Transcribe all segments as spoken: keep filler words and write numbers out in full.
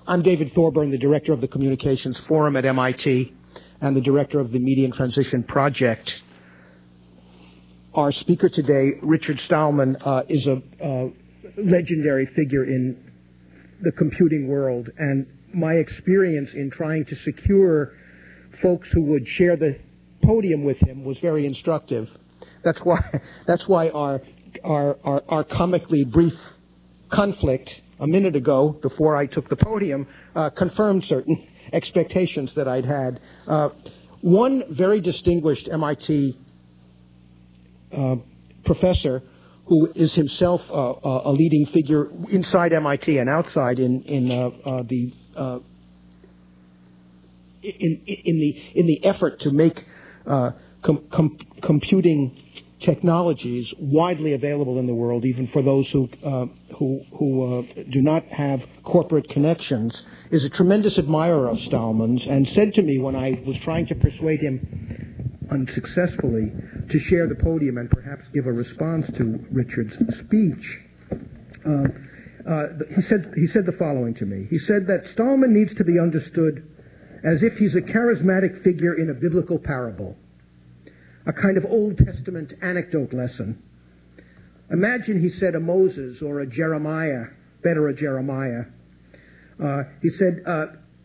I'm David Thorburn, the director of the Communications Forum at M I T and the director of the Media and Transition Project. Our speaker today, Richard Stallman, uh, is a uh, legendary figure in the computing world, and my experience in trying to secure folks who would share the podium with him was very instructive. That's why that's why our our our, our comically brief conflict a minute ago, before I took the podium, uh, confirmed certain expectations that I'd had. Uh, one very distinguished M I T uh, professor, who is himself uh, a leading figure inside M I T and outside in in uh, uh, the uh, in in the in the effort to make uh, com- com- computing technologies widely available in the world, even for those who uh, who who uh, do not have corporate connections, is a tremendous admirer of Stallman's, and said to me when I was trying to persuade him unsuccessfully to share the podium and perhaps give a response to Richard's speech. Uh, uh, he said he said the following to me. He said that Stallman needs to be understood as if he's a charismatic figure in a biblical parable, a kind of Old Testament anecdote lesson. Imagine, he said, a Moses or a Jeremiah, better a Jeremiah. Uh, he said, uh,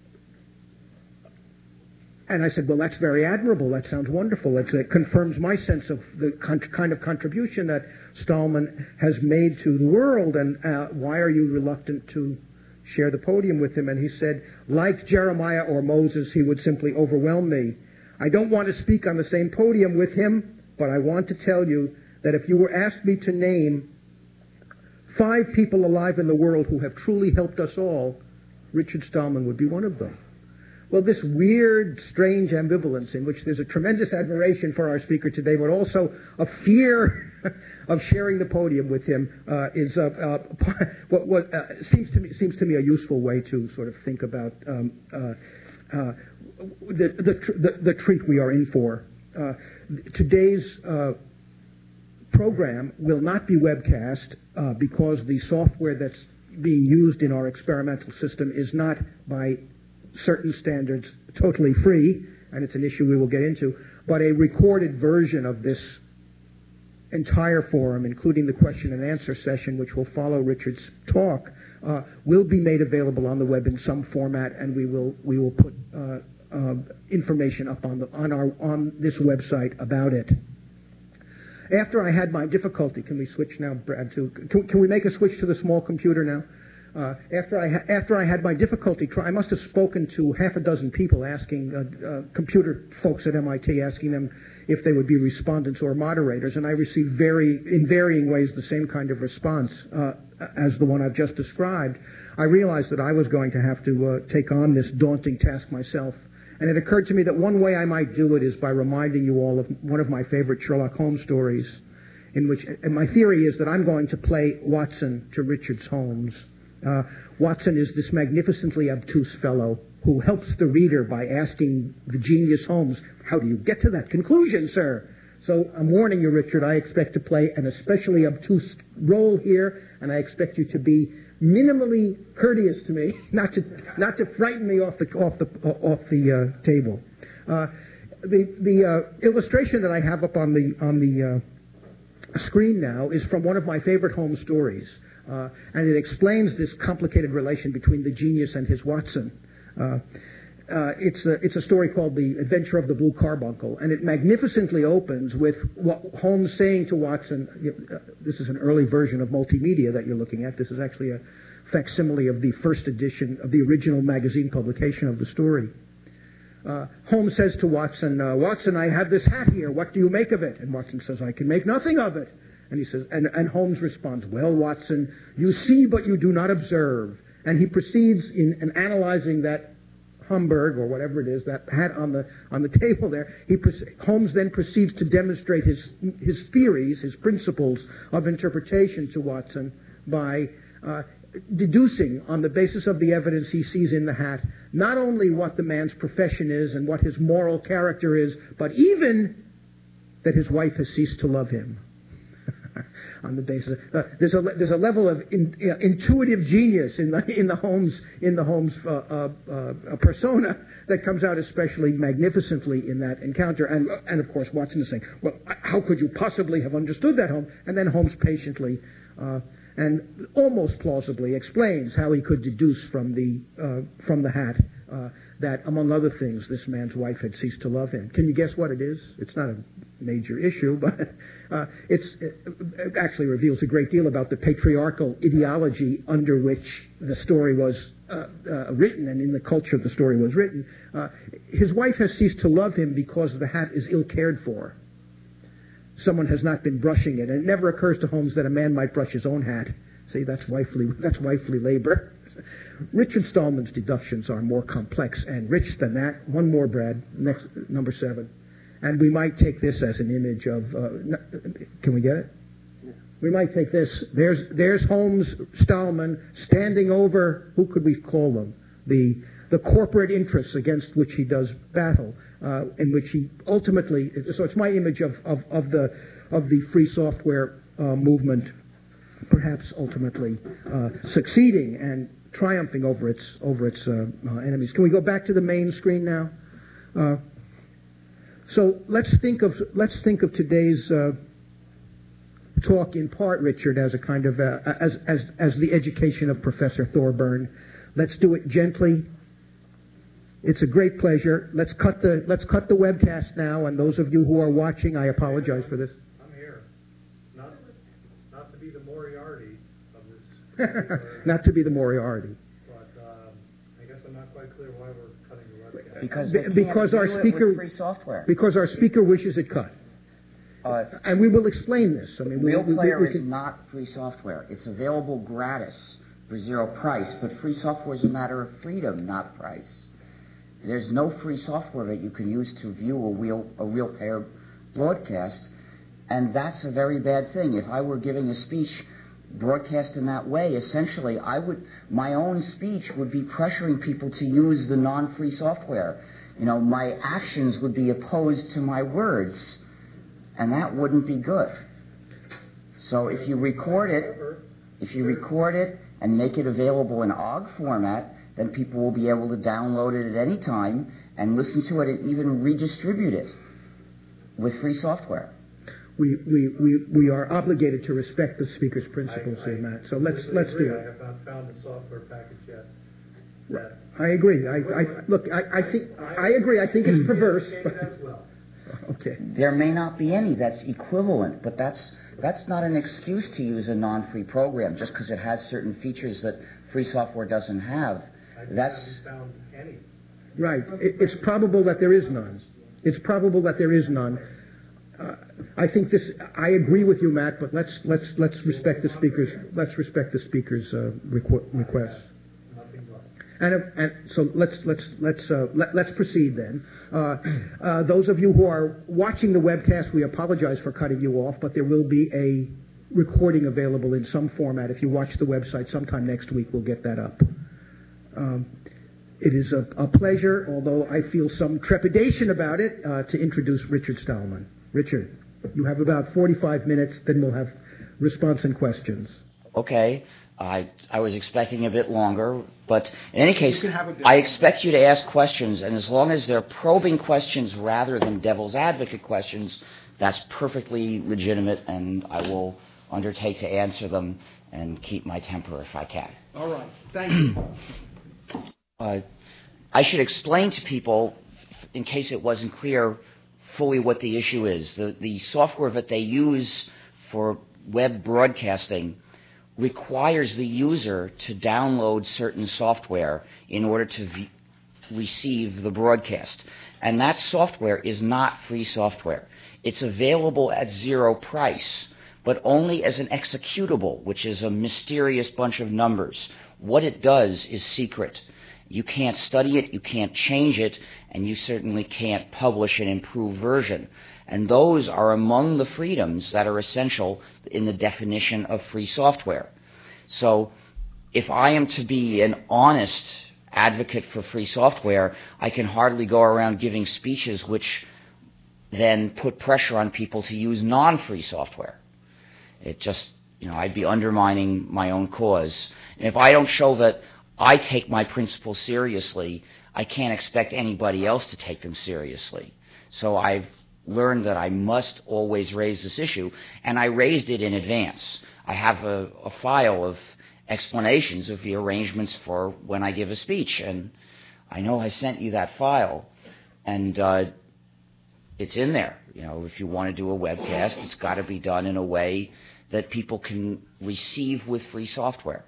and I said, well, that's very admirable. That sounds wonderful. It's, it confirms my sense of the con- kind of contribution that Stallman has made to the world, and uh, why are you reluctant to share the podium with him? And he said, like Jeremiah or Moses, he would simply overwhelm me. I don't want to speak on the same podium with him, but I want to tell you that if you were asked me to name five people alive in the world who have truly helped us all, Richard Stallman would be one of them. Well, this weird, strange ambivalence in which there's a tremendous admiration for our speaker today, but also a fear of sharing the podium with him, uh, is uh, uh, what, what uh, seems to me seems to me a useful way to sort of think about um, uh, uh, the, the, the the treat we are in for. Uh, today's uh, program will not be webcast uh, because the software that's being used in our experimental system is not, by certain standards, totally free, and it's an issue we will get into, but a recorded version of this entire forum, including the question and answer session, which will follow Richard's talk, uh, will be made available on the web in some format, and we will we will put uh, uh, information up on the on our on this website about it. After I had my difficulty, can we switch now, Brad? To can, can we make a switch to the small computer now? Uh, after I ha- after I had my difficulty, try- I must have spoken to half a dozen people, asking uh, uh, computer folks at M I T, asking them if they would be respondents or moderators, and I received very, in varying ways, the same kind of response uh, as the one I've just described. I realized that I was going to have to uh, take on this daunting task myself, and it occurred to me that one way I might do it is by reminding you all of one of my favorite Sherlock Holmes stories, in which, and my theory is that I'm going to play Watson to Richard's Holmes. Uh, Watson is this magnificently obtuse fellow who helps the reader by asking the genius Holmes, how do you get to that conclusion, sir? So I'm warning you, Richard, I expect to play an especially obtuse role here, and I expect you to be minimally courteous to me, not to not to frighten me off the off the off the uh, table. Uh, the the uh, illustration that I have up on the on the uh, screen now is from one of my favorite Holmes stories. Uh, and it explains this complicated relation between the genius and his Watson. Uh, uh, it's, a, it's a story called The Adventure of the Blue Carbuncle, and it magnificently opens with what Holmes saying to Watson. Uh, this is an early version of multimedia that you're looking at. This is actually a facsimile of the first edition of the original magazine publication of the story. Uh, Holmes says to Watson, uh, Watson, I have this hat here. What do you make of it? And Watson says, I can make nothing of it. And he says, and, and Holmes responds, well, Watson, you see, but you do not observe. And he proceeds in, in analyzing that Homburg, or whatever it is, that hat on the on the table there. He Holmes then proceeds to demonstrate his his theories, his principles of interpretation to Watson by uh, deducing, on the basis of the evidence he sees in the hat, not only what the man's profession is and what his moral character is, but even that his wife has ceased to love him. on the basis. Of, uh, there's a there's a level of in, uh, intuitive genius in the in the Holmes in the Holmes uh, uh, uh, persona that comes out especially magnificently in that encounter. And and of course Watson is saying, well, how could you possibly have understood that, Holmes? And then Holmes patiently uh, and almost plausibly explains how he could deduce from the uh, from the hat uh, that, among other things, this man's wife had ceased to love him. Can you guess what it is? It's not a major issue, but uh, it's, it actually reveals a great deal about the patriarchal ideology under which the story was uh, uh, written and in the culture the story was written. Uh, his wife has ceased to love him because the hat is ill cared for. Someone has not been brushing it, and it never occurs to Holmes that a man might brush his own hat. See, that's wifely, that's wifely labor. Richard Stallman's deductions are more complex and rich than that. One more, Brad. Next, number seven. And we might take this as an image of... Uh, can we get it? Yeah. We might take this. There's there's Holmes, Stallman, standing over... Who could we call them? The the corporate interests against which he does battle, uh, in which he ultimately... So it's my image of, of, of the of the free software uh, movement, perhaps ultimately uh, succeeding and triumphing over its over its uh, uh, enemies. Can we go back to the main screen now? Uh, so let's think of let's think of today's uh, talk in part, Richard, as a kind of uh, as as as the education of Professor Thorburn. Let's do it gently. It's a great pleasure. Let's cut the let's cut the webcast now. And those of you who are watching, I apologize for this. I'm here, not not to be the Moriarty of this. Not to be the Moriarty. But um, I guess I'm not quite clear why we're cutting the webcast. Because Be- because our speaker free software. Because our speaker wishes it cut. Uh, and we will explain this. I mean, Real we, we, Player we is can, not free software. It's available gratis for zero price, but free software is a matter of freedom, not price. There's no free software that you can use to view a real a Real Player broadcast, and that's a very bad thing. If I were giving a speech broadcast in that way, essentially, I would my own speech would be pressuring people to use the non-free software. You know, my actions would be opposed to my words, and that wouldn't be good. So if you record it, if you record it and make it available in O G format, then people will be able to download it at any time and listen to it and even redistribute it with free software. we, we, we, we are obligated to respect the speaker's principles I, here, I Matt. So let's agree. let's do it. I have not found the software package yet. That I agree. I, I look. I, I think I agree. I think it's perverse. But, as well. Okay. There may not be any that's equivalent, but that's that's not an excuse to use a non-free program just because it has certain features that free software doesn't have. I That's haven't found any. Right. It, it's probable that there is none. It's probable that there is none. Uh, I think this. I agree with you, Matt. But let's let's let's respect the speaker's. Let's respect the speaker's uh, requ- request. And, uh, and so let's let's let's uh, let, let's proceed then. Uh, uh, those of you who are watching the webcast, we apologize for cutting you off, but there will be a recording available in some format. If you watch the website sometime next week, we'll get that up. Um, it is a, a pleasure, although I feel some trepidation about it, uh, to introduce Richard Stallman. Richard, you have about forty-five minutes, then we'll have response and questions. okay. I I was expecting a bit longer, but in any case, I expect you to ask questions, and as long as they're probing questions rather than devil's advocate questions, that's perfectly legitimate, and I will undertake to answer them and keep my temper if I can. All right. Thank you. Uh, I should explain to people, in case it wasn't clear, fully what the issue is. The, the software that they use for web broadcasting requires the user to download certain software in order to v- receive the broadcast. And that software is not free software. It's available at zero price, but only as an executable, which is a mysterious bunch of numbers. What it does is secret. You can't study it, you can't change it, and you certainly can't publish an improved version. And those are among the freedoms that are essential in the definition of free software. So if I am to be an honest advocate for free software, I can hardly go around giving speeches which then put pressure on people to use non-free software. It just, you know, I'd be undermining my own cause. And if I don't show that I take my principles seriously, I can't expect anybody else to take them seriously. So I've learned that I must always raise this issue, and I raised it in advance. I have a, a file of explanations of the arrangements for when I give a speech, and I know I sent you that file, and uh, it's in there. You know, if you want to do a webcast, it's got to be done in a way that people can receive with free software.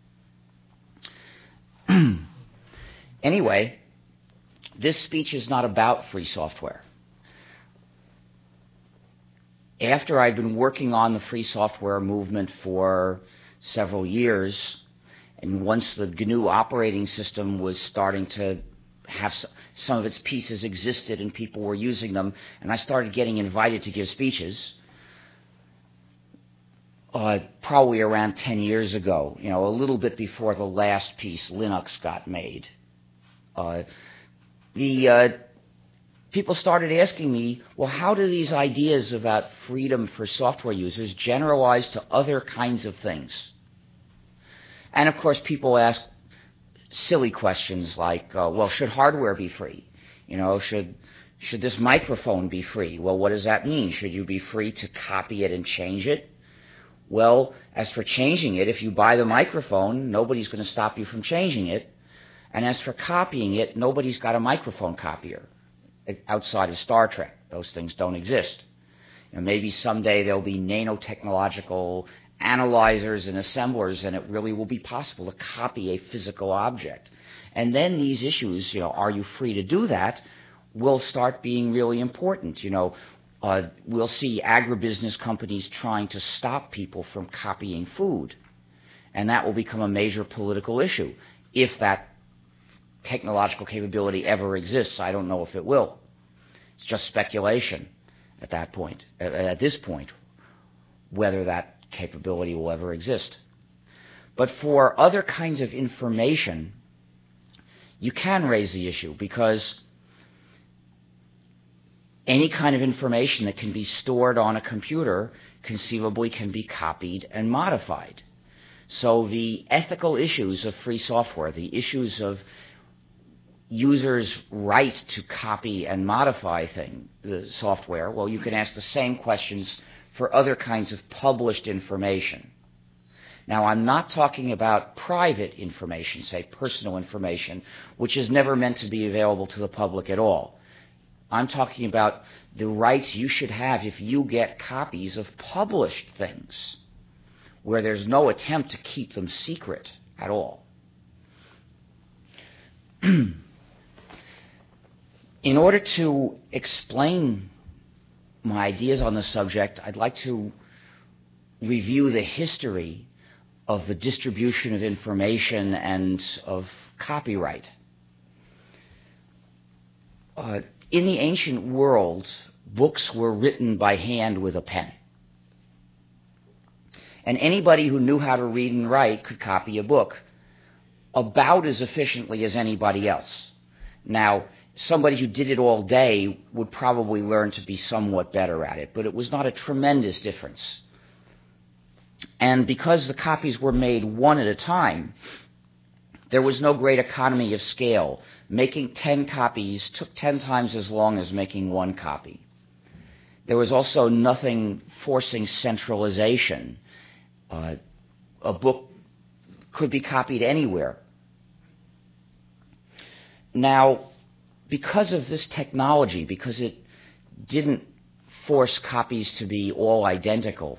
Anyway, this speech is not about free software. After I'd been working on the free software movement for several years, and once the G N U operating system was starting to have some of its pieces existed and people were using them, and I started getting invited to give speeches, uh, probably around ten years ago, you know, a little bit before the last piece, Linux, got made. Uh, the uh, people started asking me, well, how do these ideas about freedom for software users generalize to other kinds of things? And of course, people ask silly questions like, uh, well, should hardware be free? You know, should should this microphone be free? Well, what does that mean? Should you be free to copy it and change it? Well, as for changing it, if you buy the microphone, nobody's going to stop you from changing it. And as for copying it, nobody's got a microphone copier outside of Star Trek. Those things don't exist. You know, maybe someday there'll be nanotechnological analyzers and assemblers, and it really will be possible to copy a physical object. And then these issues, you know, are you free to do that, will start being really important. You know, uh, we'll see agribusiness companies trying to stop people from copying food, and that will become a major political issue if that technological capability ever exists. I don't know if it will. It's just speculation at that point, at, at this point, whether that capability will ever exist. But for other kinds of information, you can raise the issue, because any kind of information that can be stored on a computer conceivably can be copied and modified. So the ethical issues of free software, the issues of users' right to copy and modify thing, the software, well, you can ask the same questions for other kinds of published information. Now, I'm not talking about private information, say personal information, which is never meant to be available to the public at all. I'm talking about the rights you should have if you get copies of published things, where there's no attempt to keep them secret at all. In order to explain my ideas on the subject, I'd like to review the history of the distribution of information and of copyright. Uh, in the ancient world, books were written by hand with a pen. And anybody who knew how to read and write could copy a book about as efficiently as anybody else. Now, somebody who did it all day would probably learn to be somewhat better at it, but it was not a tremendous difference. And because the copies were made one at a time, there was no great economy of scale. Making ten copies took ten times as long as making one copy. There was also nothing forcing centralization. Uh, a book could be copied anywhere. Now, because of this technology, because it didn't force copies to be all identical,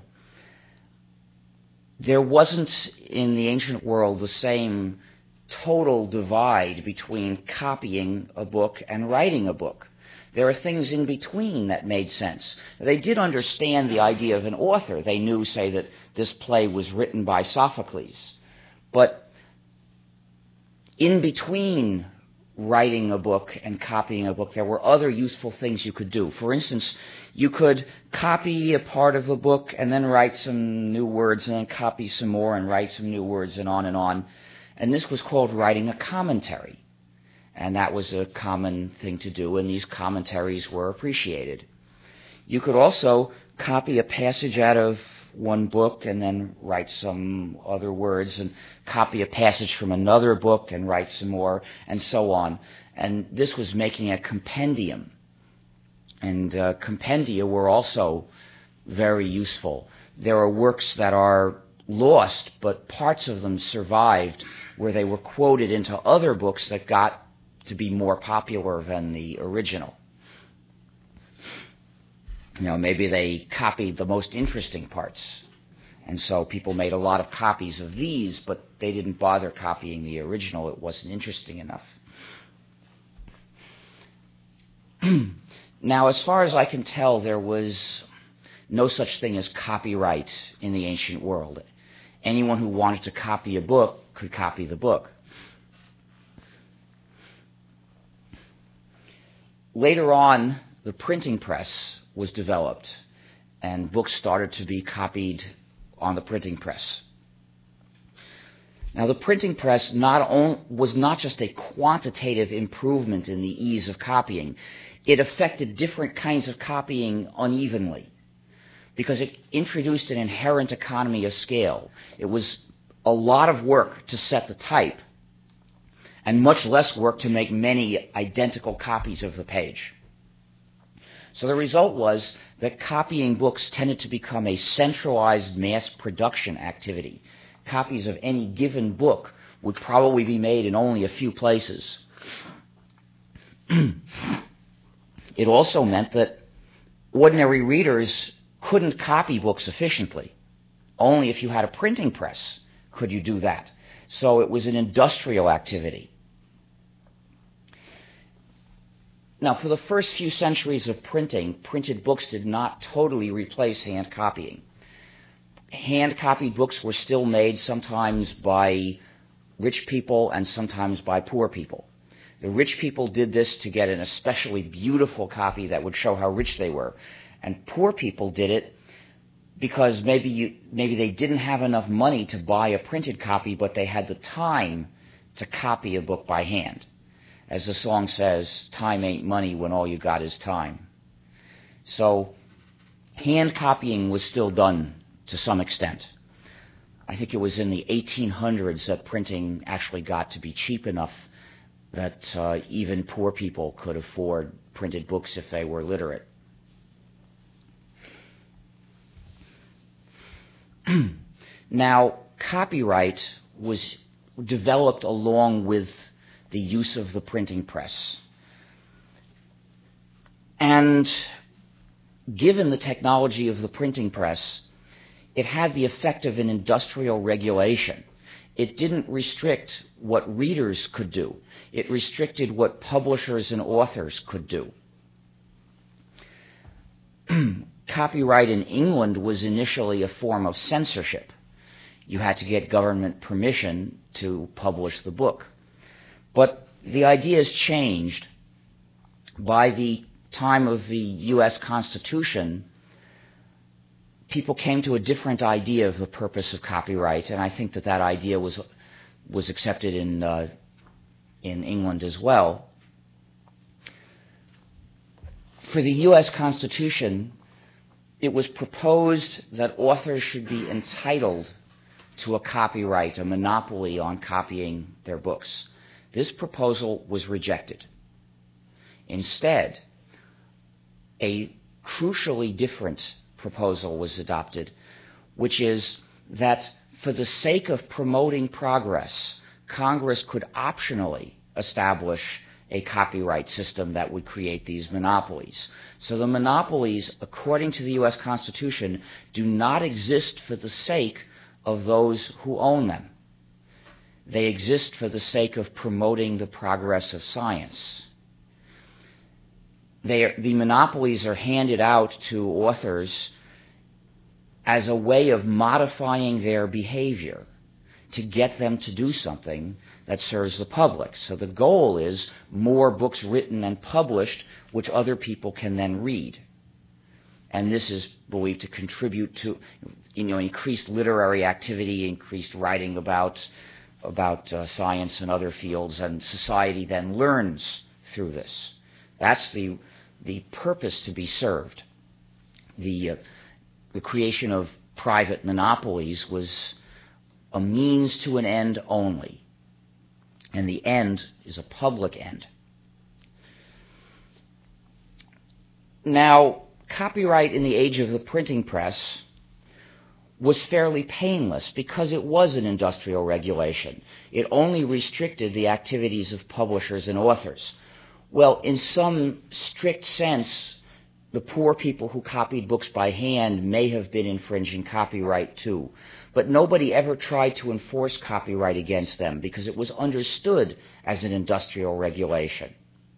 there wasn't in the ancient world the same total divide between copying a book and writing a book. There are things in between that made sense. They did understand the idea of an author. They knew, say, that this play was written by Sophocles. But in between writing a book and copying a book, there were other useful things you could do. For instance, you could copy a part of a book and then write some new words and then copy some more and write some new words and on and on. And this was called writing a commentary. And that was a common thing to do, and these commentaries were appreciated. You could also copy a passage out of one book and then write some other words and copy a passage from another book and write some more and so on. And this was making a compendium. And uh, compendia were also very useful. There are works that are lost, but parts of them survived where they were quoted into other books that got to be more popular than the original. You know, maybe they copied the most interesting parts, and so people made a lot of copies of these, but they didn't bother copying the original. It wasn't interesting enough. Now, as far as I can tell, there was no such thing as copyright in the ancient world. Anyone who wanted to copy a book could copy the book. Later on, the printing press was developed, and books started to be copied on the printing press. Now, the printing press not on, was not just a quantitative improvement in the ease of copying. It affected different kinds of copying unevenly because it introduced an inherent economy of scale. It was a lot of work to set the type and much less work to make many identical copies of the page. So the result was that copying books tended to become a centralized mass production activity. Copies of any given book would probably be made in only a few places. It also meant that ordinary readers couldn't copy books efficiently. Only if you had a printing press could you do that. So it was an industrial activity. Now, for the first few centuries of printing, printed books did not totally replace hand copying. Hand-copied books were still made sometimes by rich people and sometimes by poor people. The rich people did this to get an especially beautiful copy that would show how rich they were. And poor people did it because maybe you, maybe they didn't have enough money to buy a printed copy, but they had the time to copy a book by hand. As the song says, time ain't money when all you got is time. So hand copying was still done to some extent. I think it was in the eighteen hundreds that printing actually got to be cheap enough that uh, even poor people could afford printed books if they were literate. Now, copyright was developed along with the use of the printing press. And given the technology of the printing press, it had the effect of an industrial regulation. It didn't restrict what readers could do. It restricted what publishers and authors could do. Copyright in England was initially a form of censorship. You had to get government permission to publish the book. But the ideas changed. By the time of the U S Constitution, people came to a different idea of the purpose of copyright, and I think that that idea was was accepted in uh, in England as well. For the U S Constitution, it was proposed that authors should be entitled to a copyright, a monopoly on copying their books. This proposal was rejected. Instead, a crucially different proposal was adopted, which is that for the sake of promoting progress, Congress could optionally establish a copyright system that would create these monopolies. So the monopolies, according to the U S Constitution, do not exist for the sake of those who own them. They exist for the sake of promoting the progress of science. They are, the monopolies are handed out to authors as a way of modifying their behavior to get them to do something that serves the public. So the goal is more books written and published which other people can then read. And this is believed to contribute to, you know, increased literary activity, increased writing about about uh, science and other fields, and society then learns through this. That's the the purpose to be served. The uh, the creation of private monopolies was a means to an end only, and the end is a public end. Now, copyright in the age of the printing press was fairly painless because it was an industrial regulation. It only restricted the activities of publishers and authors. Well, in some strict sense, the poor people who copied books by hand may have been infringing copyright too, but nobody ever tried to enforce copyright against them because it was understood as an industrial regulation.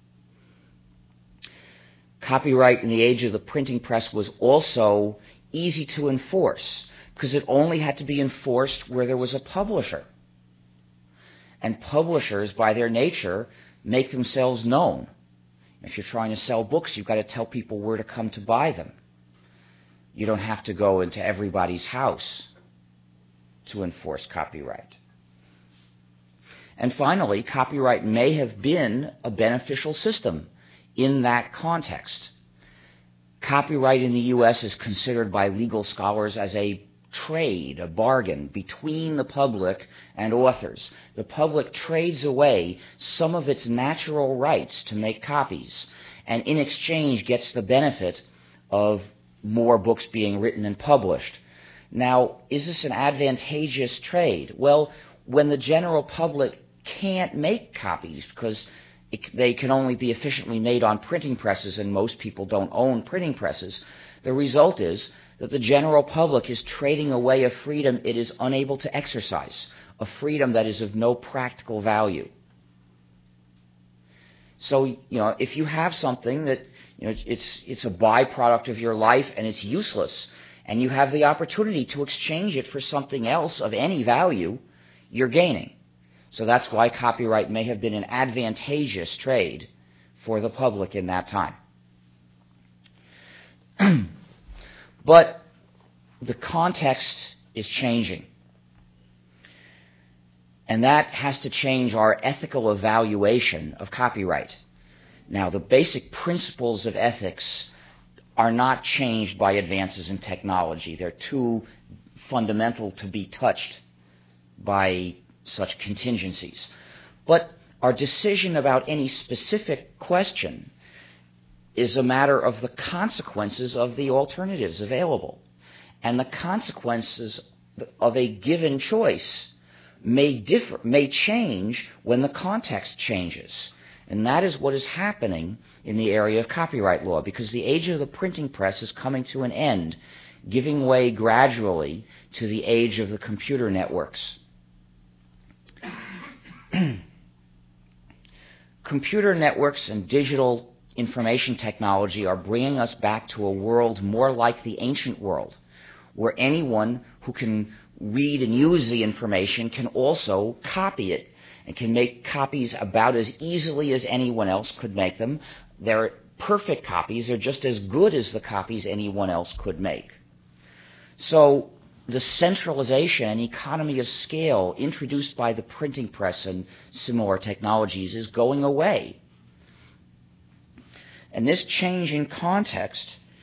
Copyright in the age of the printing press was also easy to enforce because it only had to be enforced where there was a publisher. And publishers, by their nature, make themselves known. If you're trying to sell books, you've got to tell people where to come to buy them. You don't have to go into everybody's house to enforce copyright. And finally, copyright may have been a beneficial system in that context. Copyright in the U S is considered by legal scholars as a trade, a bargain between the public and authors. The public trades away some of its natural rights to make copies, and in exchange gets the benefit of more books being written and published. Now, is this an advantageous trade? Well, when the general public can't make copies because it, they can only be efficiently made on printing presses and most people don't own printing presses, the result is that the general public is trading away a freedom it is unable to exercise, a freedom that is of no practical value. So, you know, if you have something that, you know, it's, it's a byproduct of your life and it's useless, and you have the opportunity to exchange it for something else of any value, you're gaining. So that's why copyright may have been an advantageous trade for the public in that time. But the context is changing. And that has to change our ethical evaluation of copyright. Now, the basic principles of ethics are not changed by advances in technology. They're too fundamental to be touched by such contingencies. But our decision about any specific question is a matter of the consequences of the alternatives available. And the consequences of a given choice may differ, may change when the context changes. And that is what is happening in the area of copyright law, because the age of the printing press is coming to an end, giving way gradually to the age of the computer networks. Computer networks and digital information technology are bringing us back to a world more like the ancient world, where anyone who can read and use the information can also copy it and can make copies about as easily as anyone else could make them. They're perfect copies. They're just as good as the copies anyone else could make. So the centralization and economy of scale introduced by the printing press and similar technologies is going away. And this change in context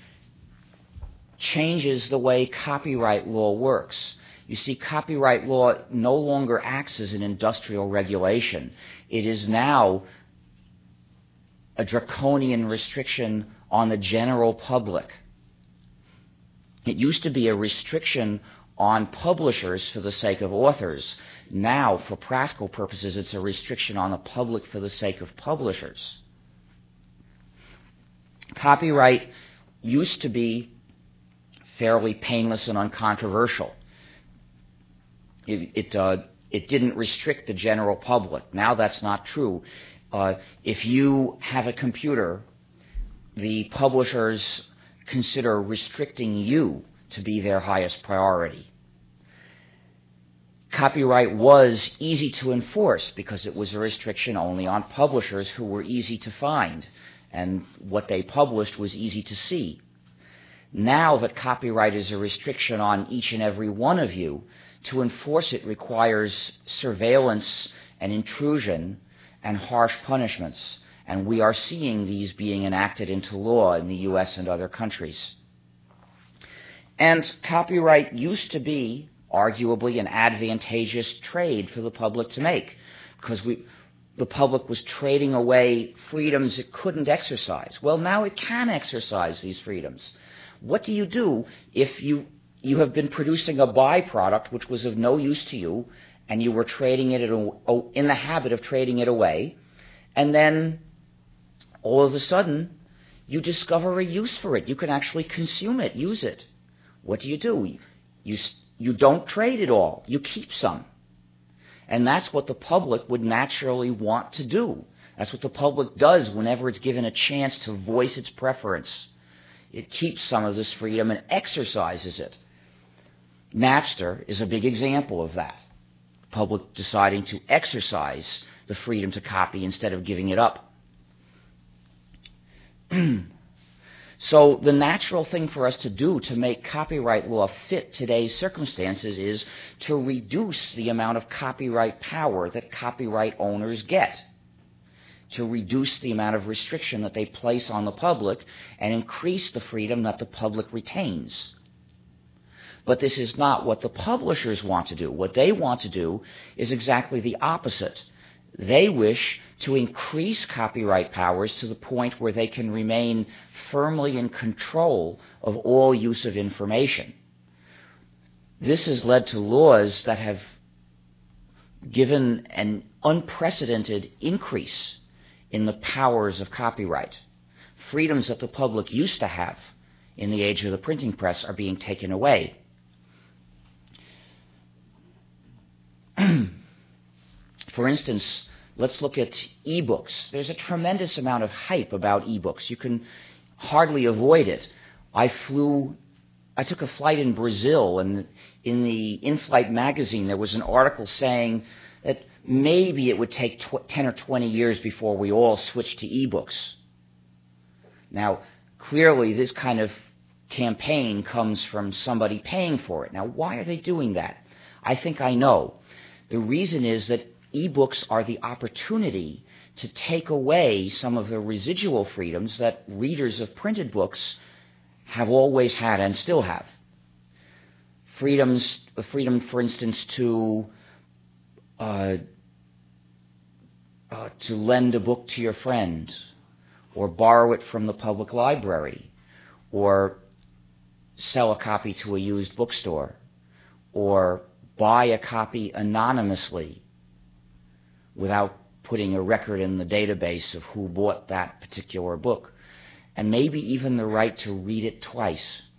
changes the way copyright law works. You see, copyright law no longer acts as an industrial regulation. It is now a draconian restriction on the general public. It used to be a restriction on publishers for the sake of authors. Now, for practical purposes, it's a restriction on the public for the sake of publishers. Copyright used to be fairly painless and uncontroversial. It, it, uh, it didn't restrict the general public. Now that's not true. Uh, if you have a computer, the publishers consider restricting you to be their highest priority. Copyright was easy to enforce because it was a restriction only on publishers who were easy to find, and what they published was easy to see. Now that copyright is a restriction on each and every one of you, to enforce it requires surveillance and intrusion and harsh punishments, and we are seeing these being enacted into law in the U S and other countries. And copyright used to be arguably an advantageous trade for the public to make, because we, the public was trading away freedoms it couldn't exercise. Well, now it can exercise these freedoms. What do you do if you, you have been producing a byproduct which was of no use to you, and you were trading it in the habit of trading it away, and then all of a sudden you discover a use for it. You can actually consume it, use it. What do you do? You, you don't trade it all. You keep some. And that's what the public would naturally want to do. That's what the public does whenever it's given a chance to voice its preference. It keeps some of this freedom and exercises it. Napster is a big example of that. The public deciding to exercise the freedom to copy instead of giving it up. So the natural thing for us to do to make copyright law fit today's circumstances is to reduce the amount of copyright power that copyright owners get, to reduce the amount of restriction that they place on the public and increase the freedom that the public retains. But this is not what the publishers want to do. What they want to do is exactly the opposite. They wish to increase copyright powers to the point where they can remain firmly in control of all use of information. This has led to laws that have given an unprecedented increase in the powers of copyright. Freedoms that the public used to have in the age of the printing press are being taken away. For instance, let's look at e-books. There's a tremendous amount of hype about e-books. You can hardly avoid it. I flew, I took a flight in Brazil, and in the in-flight magazine there was an article saying that maybe it would take tw- ten or twenty years before we all switch to e-books. Now, clearly this kind of campaign comes from somebody paying for it. Now, why are they doing that? I think I know. The reason is that e-books are the opportunity to take away some of the residual freedoms that readers of printed books have always had and still have. Freedoms, the freedom, for instance, to uh, uh, to lend a book to your friend, or borrow it from the public library, or sell a copy to a used bookstore, or buy a copy anonymously without putting a record in the database of who bought that particular book, and maybe even the right to read it twice.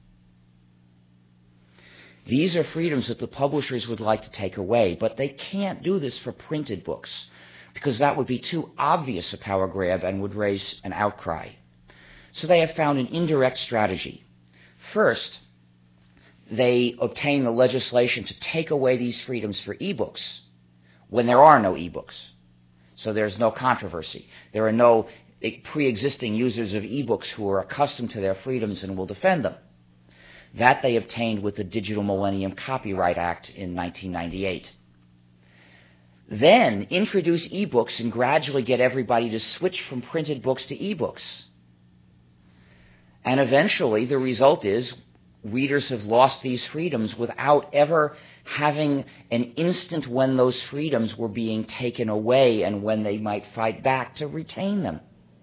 These are freedoms that the publishers would like to take away, but they can't do this for printed books, because that would be too obvious a power grab and would raise an outcry. So they have found an indirect strategy. First, they obtain the legislation to take away these freedoms for e-books when there are no e-books. So there's no controversy. There are no pre-existing users of e-books who are accustomed to their freedoms and will defend them. That they obtained with the Digital Millennium Copyright Act in nineteen ninety-eight. Then introduce e-books and gradually get everybody to switch from printed books to e-books. And eventually the result is readers have lost these freedoms without ever having an instant when those freedoms were being taken away and when they might fight back to retain them.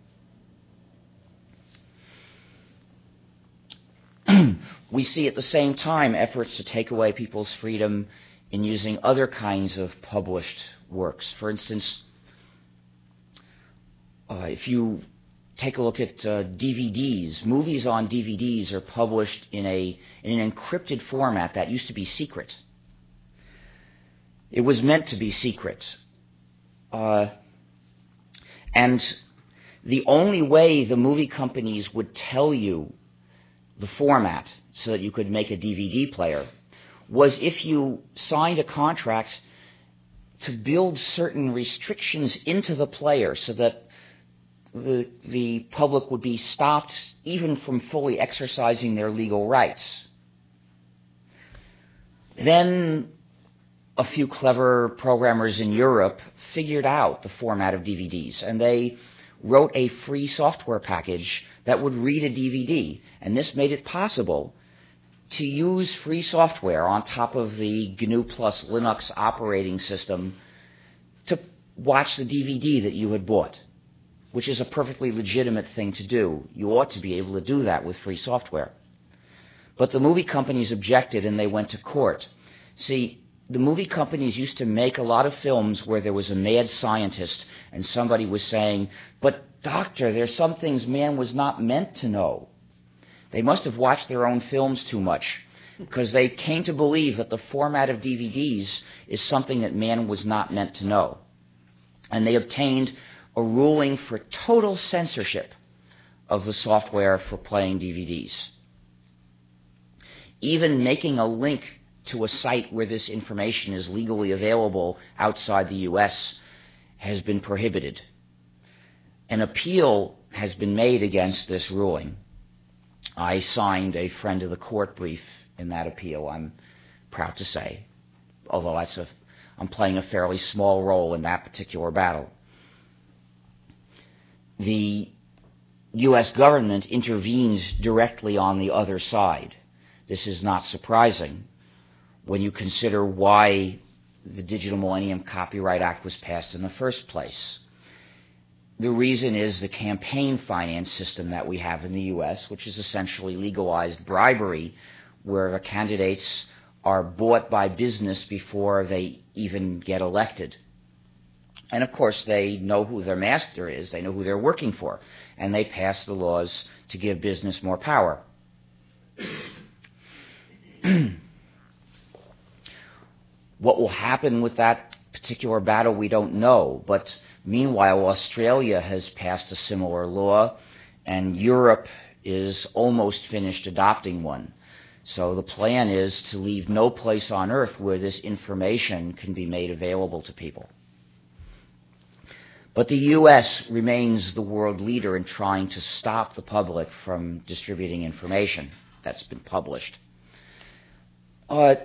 We see at the same time efforts to take away people's freedom in using other kinds of published works. For instance, uh, if you take a look at uh, D V Ds, movies on D V Ds are published in a in an encrypted format that used to be secret. It was meant to be secret. Uh, and the only way the movie companies would tell you the format so that you could make a D V D player was if you signed a contract to build certain restrictions into the player so that the, the public would be stopped even from fully exercising their legal rights. Then a few clever programmers in Europe figured out the format of D V Ds, and they wrote a free software package that would read a D V D, and this made it possible to use free software on top of the G N U plus Linux operating system to watch the D V D that you had bought, which is a perfectly legitimate thing to do. You ought to be able to do that with free software. But the movie companies objected and they went to court. See, the movie companies used to make a lot of films where there was a mad scientist and somebody was saying, but doctor, there's some things man was not meant to know. They must have watched their own films too much because they came to believe that the format of D V Ds is something that man was not meant to know. And they obtained a ruling for total censorship of the software for playing D V Ds. Even making a link to a site where this information is legally available outside the U S has been prohibited. An appeal has been made against this ruling. I signed a friend of the court brief in that appeal, I'm proud to say, although that's a, I'm playing a fairly small role in that particular battle. The U S government intervenes directly on the other side. This is not surprising when you consider why the Digital Millennium Copyright Act was passed in the first place. The reason is the campaign finance system that we have in the U S, which is essentially legalized bribery, where the candidates are bought by business before they even get elected. And of course, they know who their master is, they know who they're working for, and they pass the laws to give business more power. What will happen with that particular battle, we don't know, but meanwhile, Australia has passed a similar law, and Europe is almost finished adopting one. So the plan is to leave no place on earth where this information can be made available to people. But the U S remains the world leader in trying to stop the public from distributing information that's been published. Uh,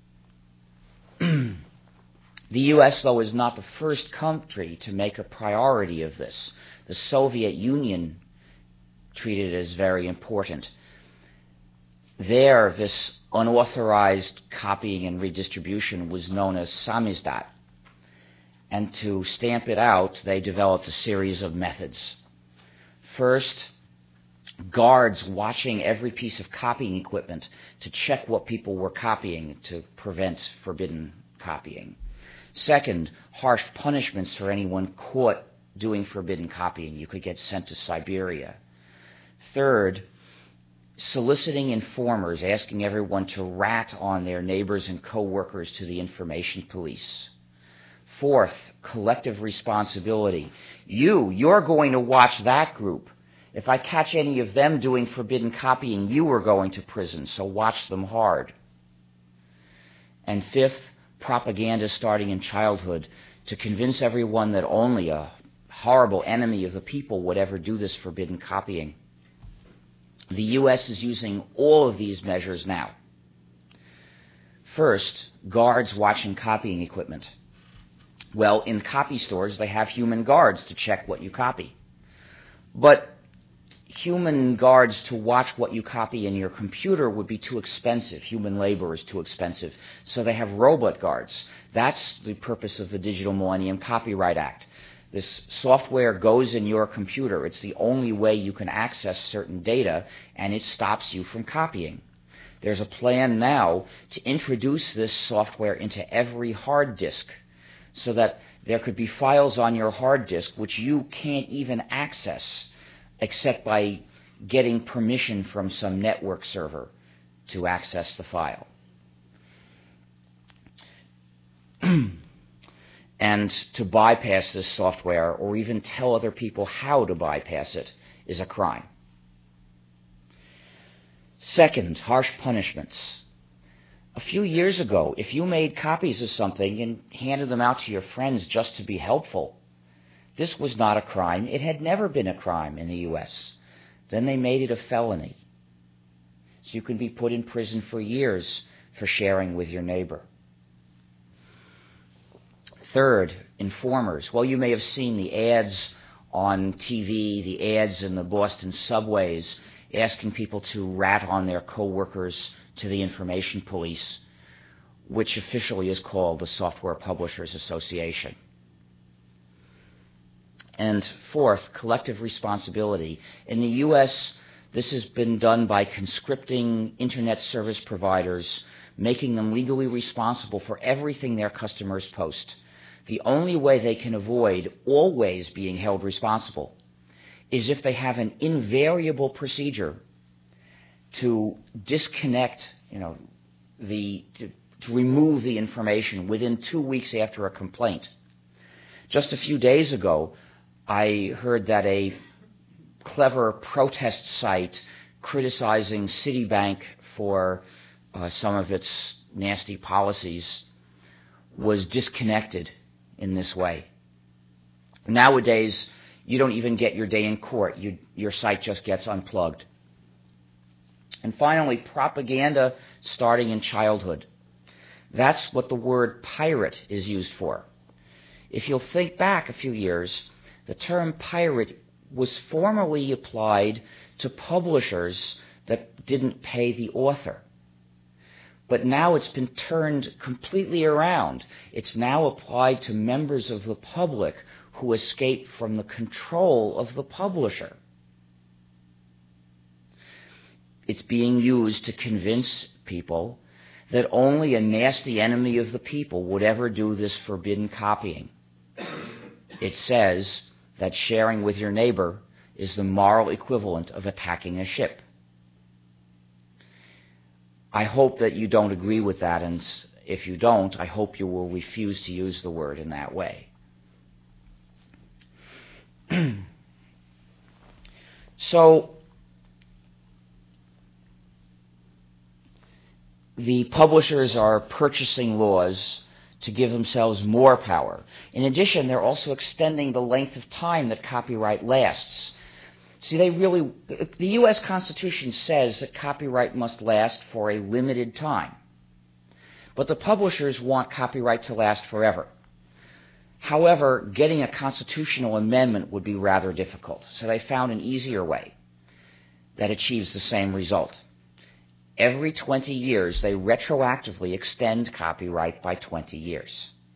the U S, though, is not the first country to make a priority of this. The Soviet Union treated it as very important. There, this unauthorized copying and redistribution was known as samizdat. And to stamp it out, they developed a series of methods. First, guards watching every piece of copying equipment to check what people were copying to prevent forbidden copying. Second, harsh punishments for anyone caught doing forbidden copying. You could get sent to Siberia. Third, soliciting informers, asking everyone to rat on their neighbors and co-workers to the information police. Fourth, collective responsibility. You, you're going to watch that group. If I catch any of them doing forbidden copying, you are going to prison, so watch them hard. And fifth, propaganda starting in childhood to convince everyone that only a horrible enemy of the people would ever do this forbidden copying. The U S is using all of these measures now. First, guards watching copying equipment. Well, in copy stores, they have human guards to check what you copy. But human guards to watch what you copy in your computer would be too expensive. Human labor is too expensive. So they have robot guards. That's the purpose of the Digital Millennium Copyright Act. This software goes in your computer. It's the only way you can access certain data, and it stops you from copying. There's a plan now to introduce this software into every hard disk so that there could be files on your hard disk which you can't even access except by getting permission from some network server to access the file. And to bypass this software or even tell other people how to bypass it is a crime. Second, harsh punishments. A few years ago, if you made copies of something and handed them out to your friends just to be helpful, this was not a crime. It had never been a crime in the U S. Then they made it a felony. So you can be put in prison for years for sharing with your neighbor. Third, informers. Well, you may have seen the ads on T V, the ads in the Boston subways asking people to rat on their coworkers to the information police, which officially is called the Software Publishers Association. And fourth, collective responsibility. In the U S, this has been done by conscripting internet service providers, making them legally responsible for everything their customers post. The only way they can avoid always being held responsible is if they have an invariable procedure to disconnect, you know, the to, to remove the information within two weeks after a complaint. Just a few days ago, I heard that a clever protest site criticizing Citibank for uh, some of its nasty policies was disconnected in this way. Nowadays, you don't even get your day in court. You, your site just gets unplugged. And finally, propaganda starting in childhood. That's what the word pirate is used for. If you'll think back a few years, the term pirate was formerly applied to publishers that didn't pay the author. But now it's been turned completely around. It's now applied to members of the public who escape from the control of the publisher. It's being used to convince people that only a nasty enemy of the people would ever do this forbidden copying. It says that sharing with your neighbor is the moral equivalent of attacking a ship. I hope that you don't agree with that, and if you don't, I hope you will refuse to use the word in that way. So, the publishers are purchasing laws to give themselves more power. In addition, they're also extending the length of time that copyright lasts. See, they really, the U S Constitution says that copyright must last for a limited time. But the publishers want copyright to last forever. However, getting a constitutional amendment would be rather difficult, so they found an easier way that achieves the same result. Every twenty years, they retroactively extend copyright by twenty years.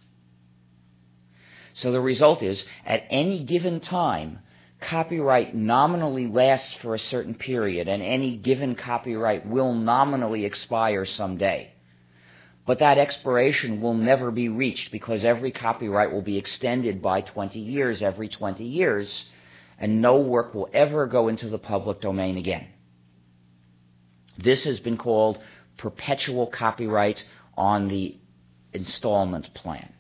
So the result is, at any given time, copyright nominally lasts for a certain period, and any given copyright will nominally expire someday. But that expiration will never be reached because every copyright will be extended by twenty years every twenty years, and no work will ever go into the public domain again. This has been called perpetual copyright on the installment plan.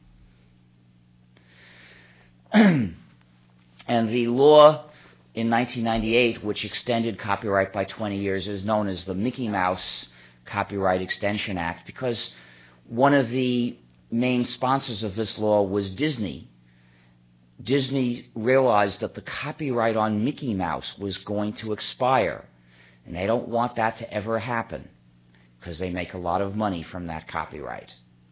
And the law in nineteen ninety-eight, which extended copyright by twenty years, is known as the Mickey Mouse Copyright Extension Act, because one of the main sponsors of this law was Disney. Disney realized that the copyright on Mickey Mouse was going to expire, and they don't want that to ever happen because they make a lot of money from that copyright.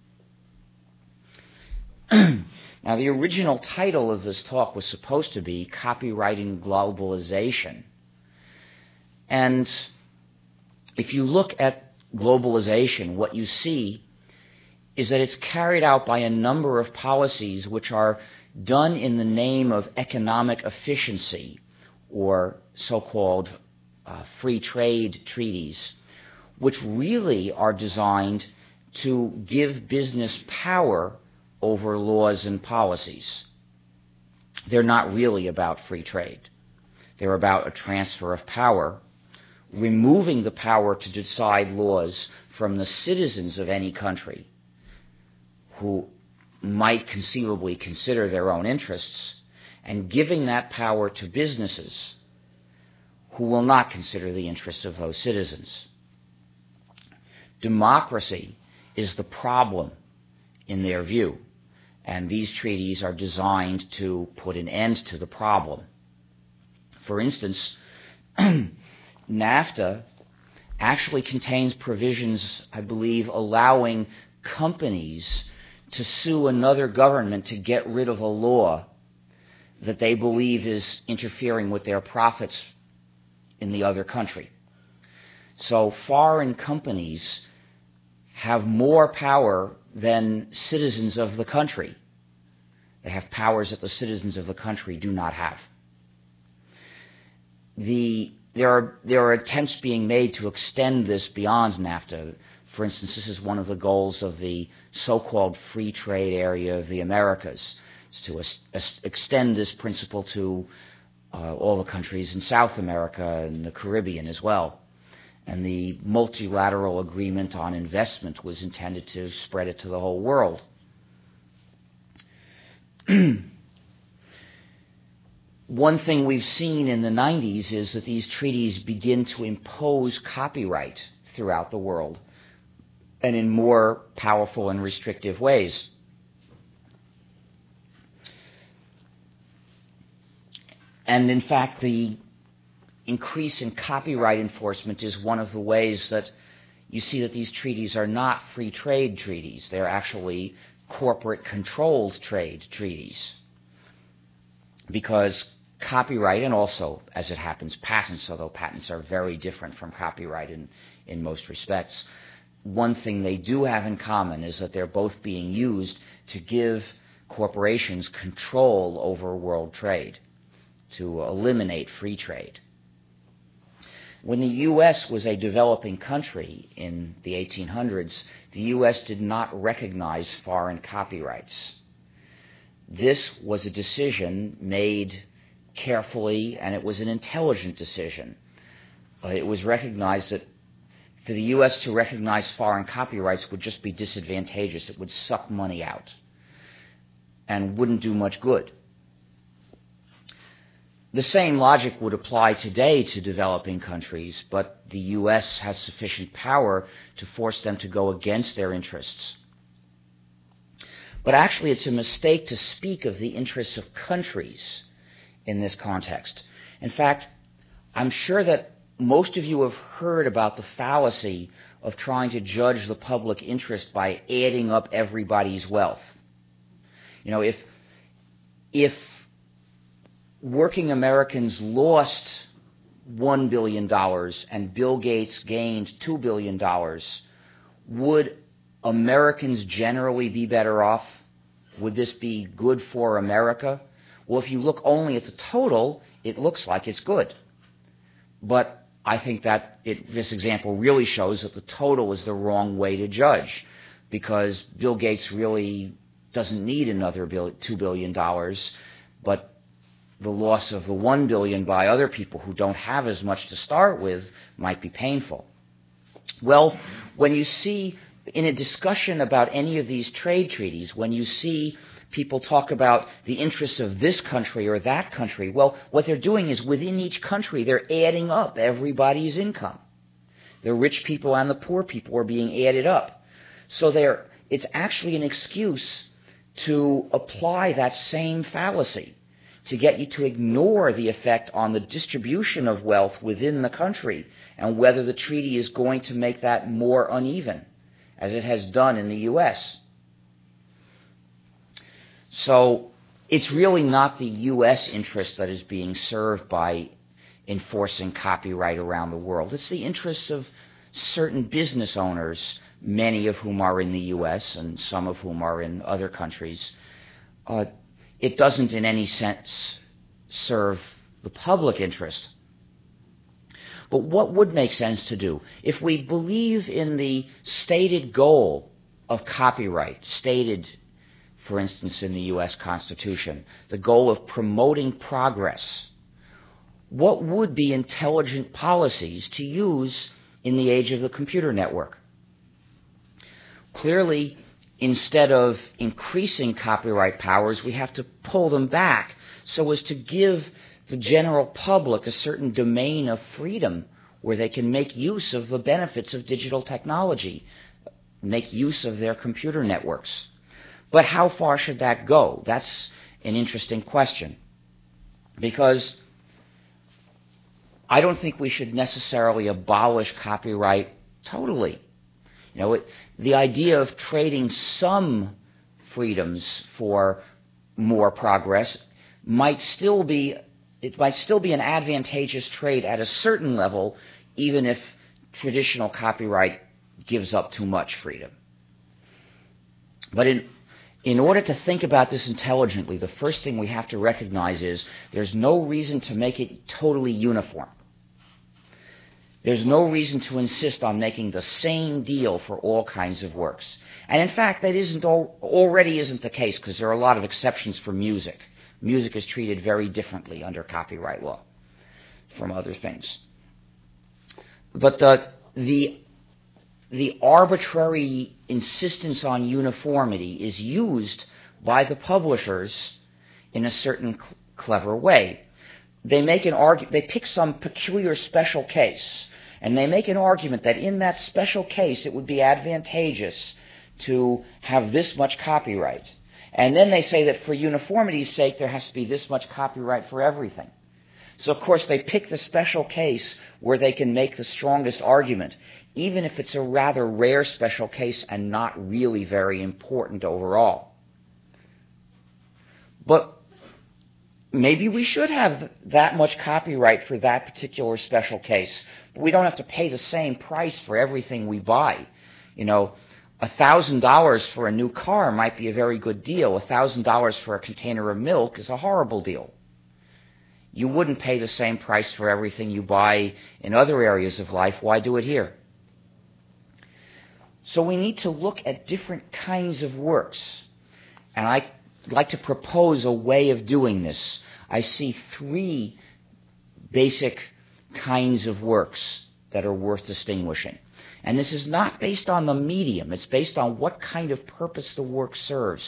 Now, the original title of this talk was supposed to be Copyrighting Globalization. And if you look at globalization, what you see is that it's carried out by a number of policies which are done in the name of economic efficiency, or so-called uh, free trade treaties, which really are designed to give business power over laws and policies. They're not really about free trade. They're about a transfer of power, removing the power to decide laws from the citizens of any country who might conceivably consider their own interests, and giving that power to businesses who will not consider the interests of those citizens. Democracy is the problem in their view, and these treaties are designed to put an end to the problem. For instance, NAFTA actually contains provisions, I believe, allowing companies to sue another government to get rid of a law that they believe is interfering with their profits in the other country. So foreign companies have more power than citizens of the country. They have powers that the citizens of the country do not have. The, there are, there are attempts being made to extend this beyond NAFTA. For instance, this is one of the goals of the so-called free trade area of the Americas, is to es- extend this principle to uh, all the countries in South America and the Caribbean as well. And the multilateral agreement on investment was intended to spread it to the whole world. One thing we've seen in the nineties is that these treaties begin to impose copyright throughout the world, and in more powerful and restrictive ways. And in fact, the increase in copyright enforcement is one of the ways that you see that these treaties are not free trade treaties. They're actually corporate controlled trade treaties. Because copyright, and also, as it happens, patents, although patents are very different from copyright in, in most respects, one thing they do have in common is that they're both being used to give corporations control over world trade, to eliminate free trade. When the U S was a developing country in the eighteen hundreds, the U S did not recognize foreign copyrights. This was a decision made carefully, and it was an intelligent decision. Uh, it was recognized that for the U S to recognize foreign copyrights would just be disadvantageous. It would suck money out and wouldn't do much good. The same logic would apply today to developing countries, but the U S has sufficient power to force them to go against their interests. But actually, it's a mistake to speak of the interests of countries in this context. In fact, I'm sure that most of you have heard about the fallacy of trying to judge the public interest by adding up everybody's wealth. You know, if if working Americans lost one billion dollars and Bill Gates gained two billion dollars, would Americans generally be better off? Would this be good for America? Well, if you look only at the total, it looks like it's good. But I think that it, this example really shows that the total is the wrong way to judge, because Bill Gates really doesn't need another two billion dollars, but the loss of the one billion dollars by other people who don't have as much to start with might be painful. Well, when you see in a discussion about any of these trade treaties, when you see people talk about the interests of this country or that country, well, what they're doing is within each country, they're adding up everybody's income. The rich people and the poor people are being added up. So they're, it's actually an excuse to apply that same fallacy, to get you to ignore the effect on the distribution of wealth within the country and whether the treaty is going to make that more uneven, as it has done in the U S. So it's really not the U S interest that is being served by enforcing copyright around the world. It's the interests of certain business owners, many of whom are in the U S and some of whom are in other countries. Uh, it doesn't in any sense serve the public interest. But what would make sense to do? If we believe in the stated goal of copyright, stated, for instance, in the U S Constitution, the goal of promoting progress, what would be intelligent policies to use in the age of the computer network? Clearly, instead of increasing copyright powers, we have to pull them back so as to give the general public a certain domain of freedom where they can make use of the benefits of digital technology, make use of their computer networks. But how far should that go? That's an interesting question, because I don't think we should necessarily abolish copyright totally. You know, it, the idea of trading some freedoms for more progress might still be, it might still be an advantageous trade at a certain level, even if traditional copyright gives up too much freedom. But in In order to think about this intelligently, the first thing we have to recognize is there's no reason to make it totally uniform. There's no reason to insist on making the same deal for all kinds of works. And in fact, that isn't all, already isn't the case, because there are a lot of exceptions for music. Music is treated very differently under copyright law from other things. But the the the arbitrary insistence on uniformity is used by the publishers in a certain cl- clever way. They make an argu- they pick some peculiar special case, and they make an argument that in that special case it would be advantageous to have this much copyright. And then they say that for uniformity's sake there has to be this much copyright for everything. So of course they pick the special case where they can make the strongest argument, even if it's a rather rare special case and not really very important overall. But maybe we should have that much copyright for that particular special case, but we don't have to pay the same price for everything we buy. You know, a thousand dollars for a new car might be a very good deal. A thousand dollars for a container of milk is a horrible deal. You wouldn't pay the same price for everything you buy in other areas of life. Why do it here? So we need to look at different kinds of works. And I'd like to propose a way of doing this. I see three basic kinds of works that are worth distinguishing. And this is not based on the medium. It's based on what kind of purpose the work serves.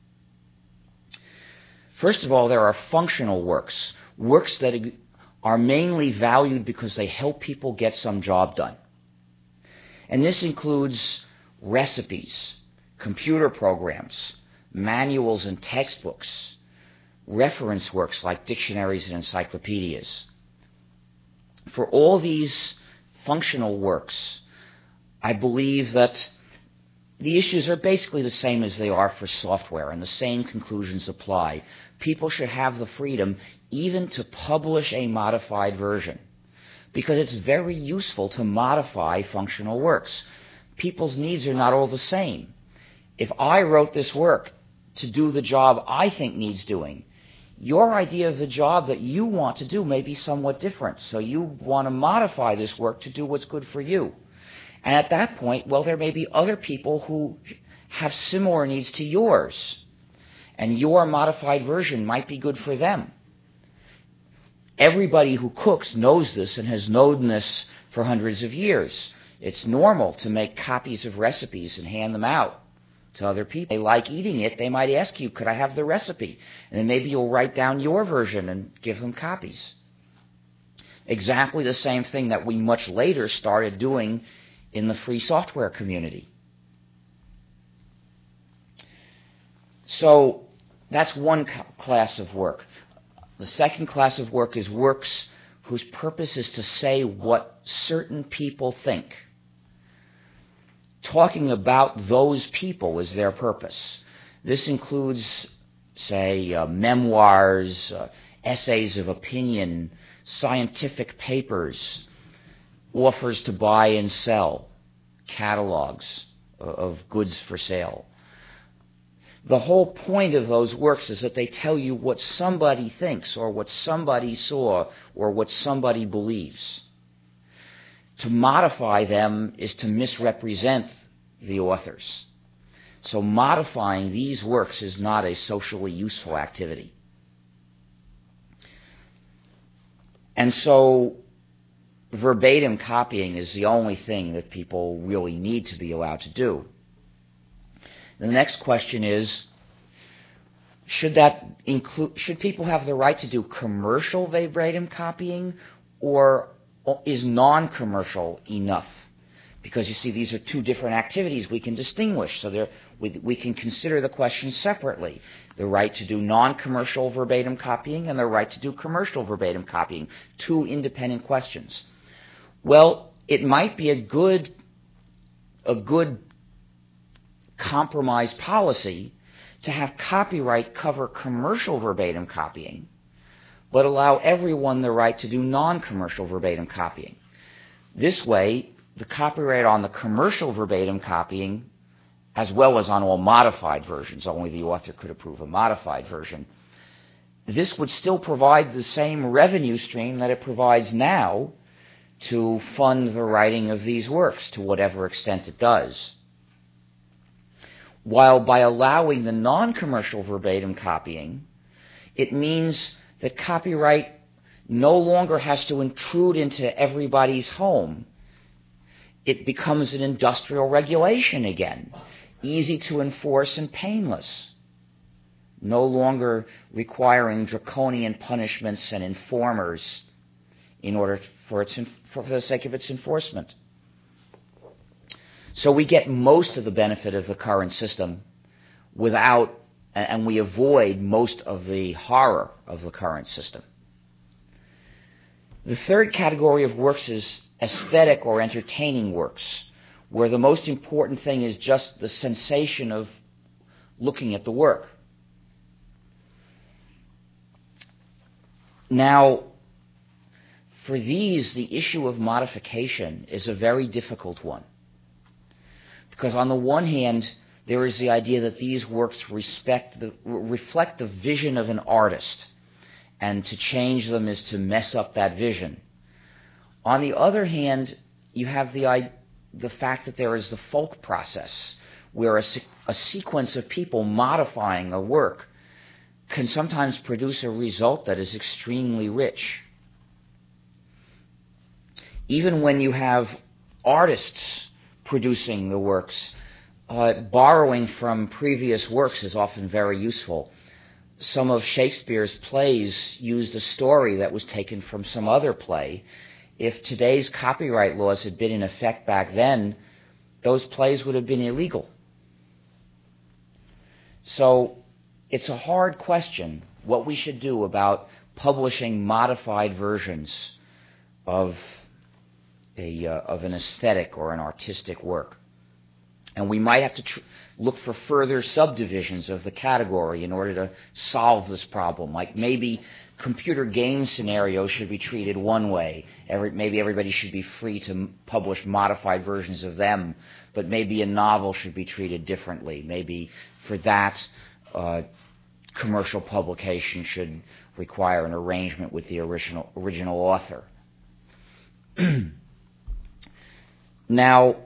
First of all, there are functional works. Works that are mainly valued because they help people get some job done. And this includes recipes, computer programs, manuals and textbooks, reference works like dictionaries and encyclopedias. For all these functional works, I believe that the issues are basically the same as they are for software, and the same conclusions apply. People should have the freedom even to publish a modified version, because it's very useful to modify functional works. People's needs are not all the same. If I wrote this work to do the job I think needs doing, your idea of the job that you want to do may be somewhat different. So you want to modify this work to do what's good for you. And at that point, well, there may be other people who have similar needs to yours, and your modified version might be good for them. Everybody who cooks knows this and has known this for hundreds of years. It's normal to make copies of recipes and hand them out to other people. They like eating it. They might ask you, could I have the recipe? And then maybe you'll write down your version and give them copies. Exactly the same thing that we much later started doing in the free software community. So that's one class of work. The second class of work is works whose purpose is to say what certain people think. Talking about those people is their purpose. This includes, say, uh, memoirs, uh, essays of opinion, scientific papers, offers to buy and sell, catalogs of goods for sale. The whole point of those works is that they tell you what somebody thinks or what somebody saw or what somebody believes. To modify them is to misrepresent the authors. So modifying these works is not a socially useful activity. And so verbatim copying is the only thing that people really need to be allowed to do. The next question is, should that include, should people have the right to do commercial verbatim copying, or is non-commercial enough? Because you see, these are two different activities we can distinguish, so there, we, we can consider the question separately. The right to do non-commercial verbatim copying and the right to do commercial verbatim copying, two independent questions. Well, it might be a good, a good compromise policy to have copyright cover commercial verbatim copying, but allow everyone the right to do non-commercial verbatim copying. This way, the copyright on the commercial verbatim copying, as well as on all modified versions, only the author could approve a modified version, this would still provide the same revenue stream that it provides now to fund the writing of these works to whatever extent it does. While by allowing the non-commercial verbatim copying, it means that copyright no longer has to intrude into everybody's home. It becomes an industrial regulation again, easy to enforce and painless, no longer requiring draconian punishments and informers in order for its for the sake of its enforcement. So we get most of the benefit of the current system without, and we avoid most of the horror of the current system. The third category of works is aesthetic or entertaining works, where the most important thing is just the sensation of looking at the work. Now, for these, the issue of modification is a very difficult one. Because on the one hand, there is the idea that these works respect the, reflect the vision of an artist, and to change them is to mess up that vision. On the other hand, you have the, the fact that there is the folk process, where a, a sequence of people modifying a work can sometimes produce a result that is extremely rich. Even when you have artists producing the works, uh, borrowing from previous works is often very useful. Some of Shakespeare's plays used a story that was taken from some other play. If today's copyright laws had been in effect back then, those plays would have been illegal. So it's a hard question what we should do about publishing modified versions of a uh, of an aesthetic or an artistic work. And we might have to tr- look for further subdivisions of the category in order to solve this problem. Like maybe computer game scenarios should be treated one way. Every, maybe everybody should be free to m- publish modified versions of them. But maybe a novel should be treated differently. Maybe for that, uh, commercial publication should require an arrangement with the original original author. Now,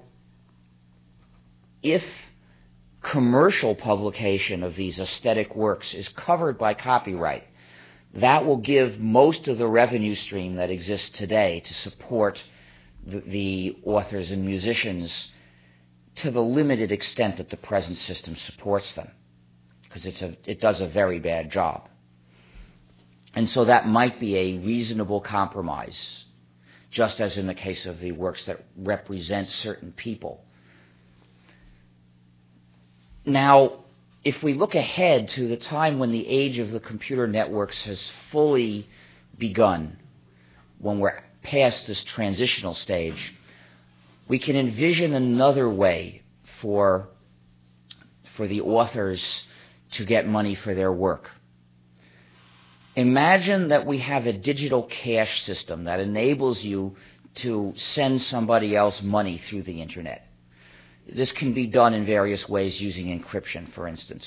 if commercial publication of these aesthetic works is covered by copyright, that will give most of the revenue stream that exists today to support the, the authors and musicians to the limited extent that the present system supports them, because it's a, it does a very bad job. And so that might be a reasonable compromise, just as in the case of the works that represent certain people. Now, if we look ahead to the time when the age of the computer networks has fully begun, when we're past this transitional stage, we can envision another way for, for the authors to get money for their work. Imagine that we have a digital cash system that enables you to send somebody else money through the internet. This can be done in various ways using encryption, for instance.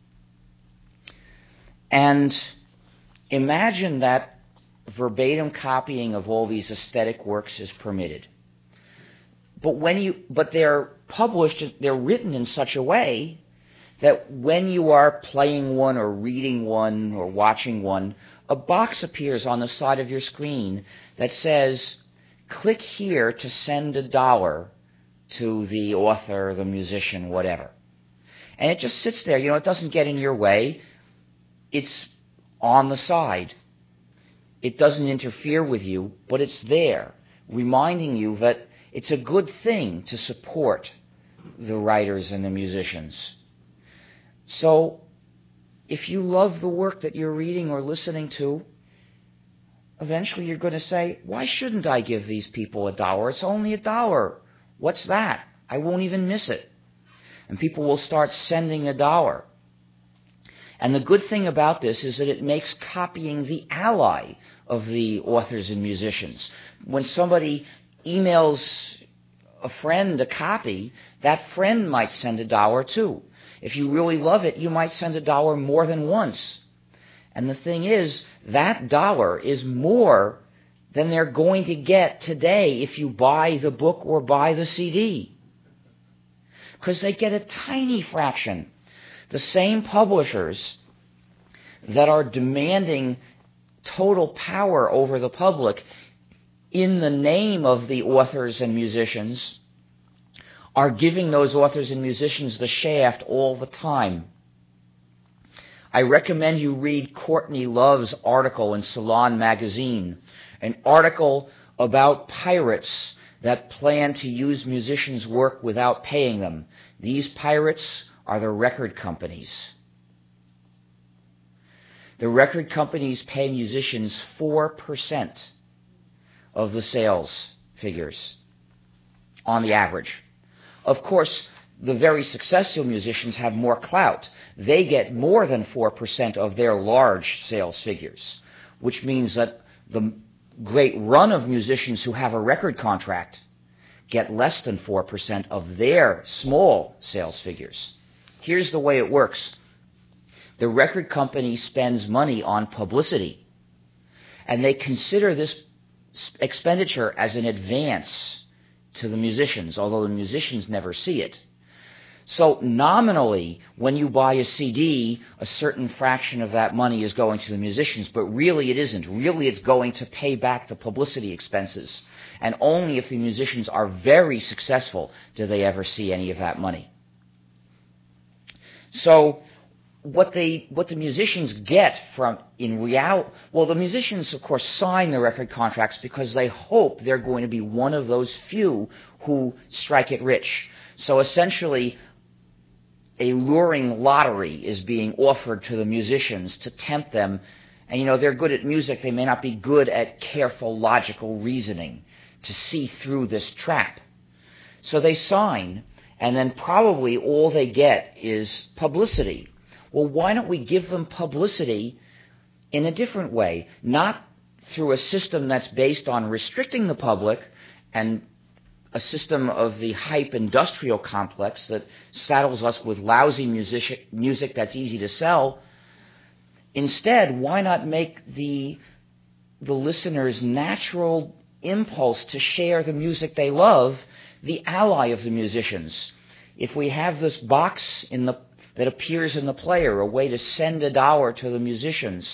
And imagine that verbatim copying of all these aesthetic works is permitted. But when you, but they're published, they're written in such a way that when you are playing one or reading one or watching one, a box appears on the side of your screen that says, click here to send a dollar to the author, the musician, whatever. And it just sits there. You know, it doesn't get in your way. It's on the side. It doesn't interfere with you, but it's there, reminding you that it's a good thing to support the writers and the musicians. So, if you love the work that you're reading or listening to, eventually you're going to say, why shouldn't I give these people a dollar? It's only a dollar. What's that? I won't even miss it. And people will start sending a dollar. And the good thing about this is that it makes copying the ally of the authors and musicians. When somebody emails a friend a copy, that friend might send a dollar too. If you really love it, you might send a dollar more than once. And the thing is, that dollar is more than they're going to get today if you buy the book or buy the C D. Because they get a tiny fraction. The same publishers that are demanding total power over the public in the name of the authors and musicians are giving those authors and musicians the shaft all the time. I recommend you read Courtney Love's article in Salon magazine, an article about pirates that plan to use musicians' work without paying them. These pirates are the record companies. The record companies pay musicians four percent of the sales figures on the average. Of course, the very successful musicians have more clout. They get more than four percent of their large sales figures, which means that the great run of musicians who have a record contract get less than four percent of their small sales figures. Here's the way it works. The record company spends money on publicity, and they consider this expenditure as an advance to the musicians, although the musicians never see it. So nominally, when you buy a C D, a certain fraction of that money is going to the musicians, but really it isn't. Really it's going to pay back the publicity expenses. And only if the musicians are very successful do they ever see any of that money. So what they, what the musicians get from, in real, well, the musicians, of course, sign the record contracts because they hope they're going to be one of those few who strike it rich. So essentially, a luring lottery is being offered to the musicians to tempt them. And, you know, they're good at music. They may not be good at careful, logical reasoning to see through this trap. So they sign, and then probably all they get is publicity. Well, why don't we give them publicity in a different way? Not through a system that's based on restricting the public and a system of the hype industrial complex that saddles us with lousy music, music that's easy to sell. Instead, why not make the, the listener's natural impulse to share the music they love the ally of the musicians? If we have this box in the that appears in the player, a way to send a dollar to the musicians,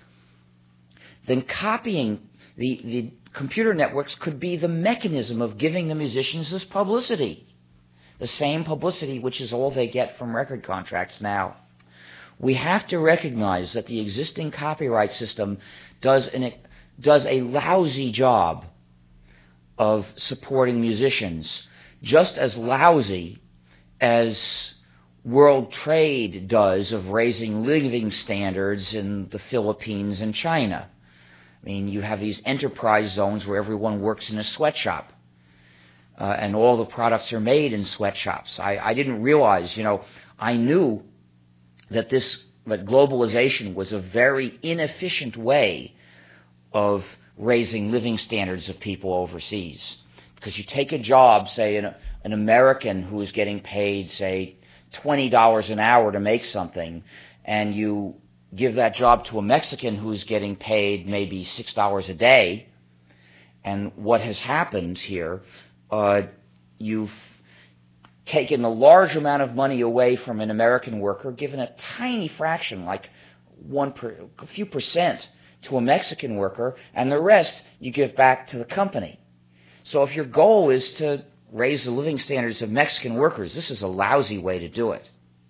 then copying the, the computer networks could be the mechanism of giving the musicians this publicity, the same publicity which is all they get from record contracts now. We have to recognize that the existing copyright system does, an, does a lousy job of supporting musicians, just as lousy as world trade does of raising living standards in the Philippines and China. I mean, you have these enterprise zones where everyone works in a sweatshop, uh, and all the products are made in sweatshops. I, I didn't realize, you know, I knew that this, that globalization was a very inefficient way of raising living standards of people overseas. Because you take a job, say, an, an American who is getting paid, say, twenty dollars an hour to make something, and you give that job to a Mexican who's getting paid maybe six dollars a day, and what has happened here, uh, you've taken a large amount of money away from an American worker, given a tiny fraction, like one per, a few percent, to a Mexican worker, and the rest you give back to the company. So if your goal is to raise the living standards of Mexican workers, this is a lousy way to do it.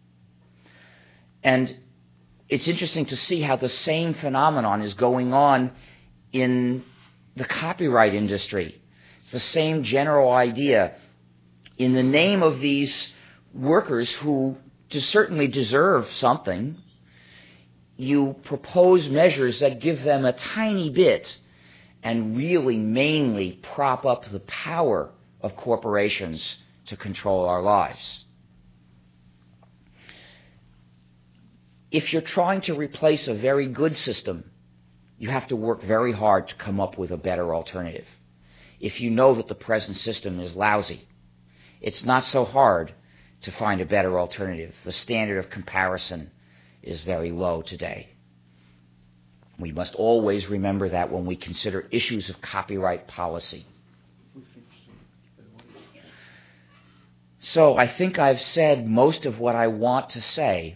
And it's interesting to see how the same phenomenon is going on in the copyright industry. It's the same general idea. In the name of these workers who certainly deserve something, you propose measures that give them a tiny bit and really mainly prop up the power of corporations to control our lives. If you're trying to replace a very good system, you have to work very hard to come up with a better alternative. If you know that the present system is lousy, it's not so hard to find a better alternative. The standard of comparison is very low today. We must always remember that when we consider issues of copyright policy. So I think I've said most of what I want to say.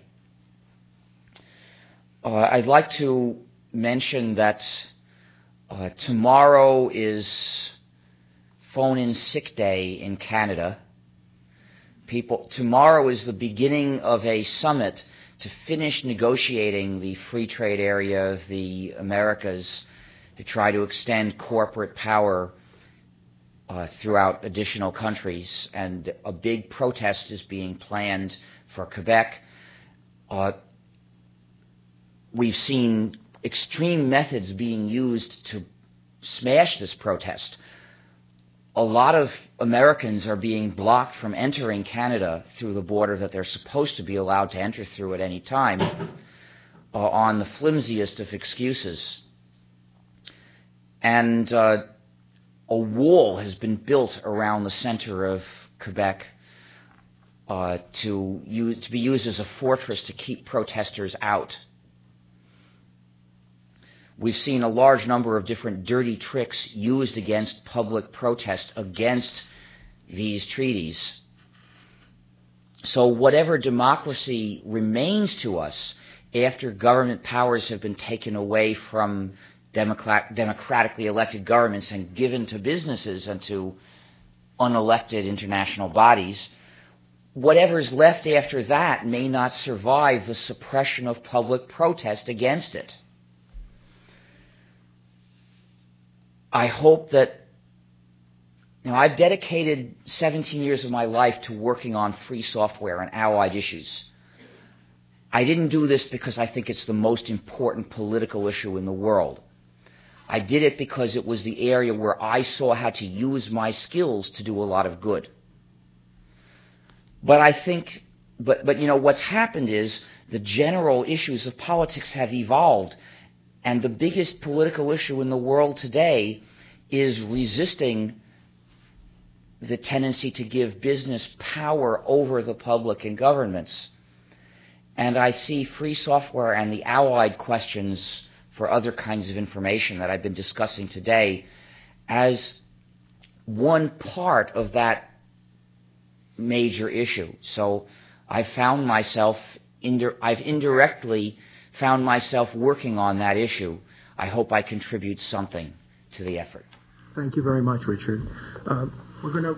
Uh, I'd like to mention that uh, tomorrow is phone-in sick day in Canada. People, tomorrow is the beginning of a summit to finish negotiating the free trade area of the Americas to try to extend corporate power uh, throughout additional countries. And a big protest is being planned for Quebec. Uh, we've seen extreme methods being used to smash this protest. A lot of Americans are being blocked from entering Canada through the border that they're supposed to be allowed to enter through at any time uh, on the flimsiest of excuses. And uh, a wall has been built around the center of Quebec uh, to, use, to be used as a fortress to keep protesters out. We've seen a large number of different dirty tricks used against public protest against these treaties. So whatever democracy remains to us after government powers have been taken away from democrat- democratically elected governments and given to businesses and to unelected international bodies, whatever's left after that may not survive the suppression of public protest against it. I hope that, you know, I've dedicated seventeen years of my life to working on free software and allied issues. I didn't do this because I think it's the most important political issue in the world. I did it because it was the area where I saw how to use my skills to do a lot of good. But I think, but, but you know, what's happened is the general issues of politics have evolved. And the biggest political issue in the world today is resisting the tendency to give business power over the public and governments. And I see free software and the allied questions for other kinds of information that I've been discussing today as one part of that major issue. So I found myself, indi- I've indirectly found myself working on that issue. I hope I contribute something to the effort. Thank you very much, Richard. Uh, we're going to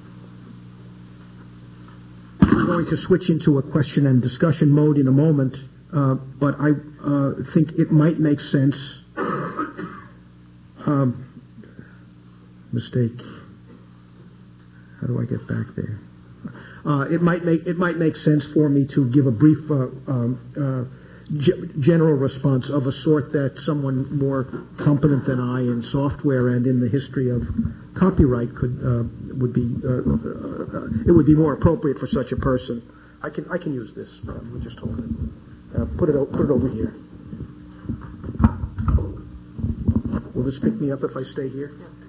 we're going to switch into a question and discussion mode in a moment, uh, but I uh, think it might make sense. Um, mistake. How do I get back there? Uh, it might make it might make sense for me to give a brief uh, um, uh, G- general response of a sort that someone more competent than I in software and in the history of copyright could uh, would be uh, uh, it would be more appropriate for such a person. I can I can use this. Uh, we'll just hold it. Uh, put it o- put it over here. Will this pick me up if I stay here?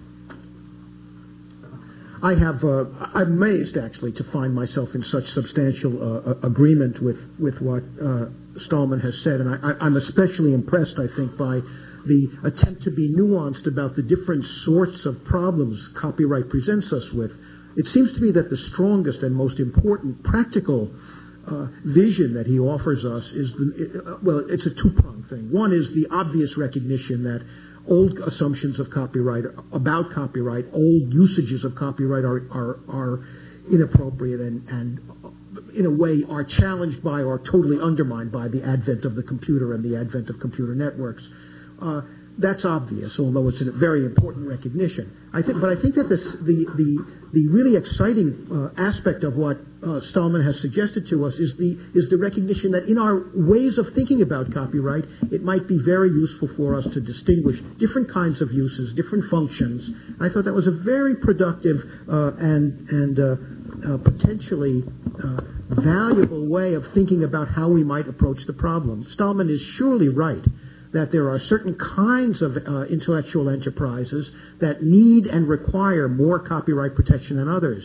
I have, uh, I'm amazed actually to find myself in such substantial uh, agreement with, with what uh, Stallman has said, and I, I'm especially impressed, I think, by the attempt to be nuanced about the different sorts of problems copyright presents us with. It seems to me that the strongest and most important practical uh, vision that he offers us is, the, uh, well, it's a two-pronged thing. One is the obvious recognition that old assumptions of copyright, about copyright, old usages of copyright are are, are inappropriate and, and in a way are challenged by or totally undermined by the advent of the computer and the advent of computer networks. Uh, that's obvious, although it's a very important recognition. I think, but I think that this, the the the really exciting uh, aspect of what uh, Stallman has suggested to us is the is the recognition that in our ways of thinking about copyright, it might be very useful for us to distinguish different kinds of uses, different functions. I thought that was a very productive uh, and and uh, uh, potentially uh, valuable way of thinking about how we might approach the problem. Stallman is surely right that there are certain kinds of uh, intellectual enterprises that need and require more copyright protection than others.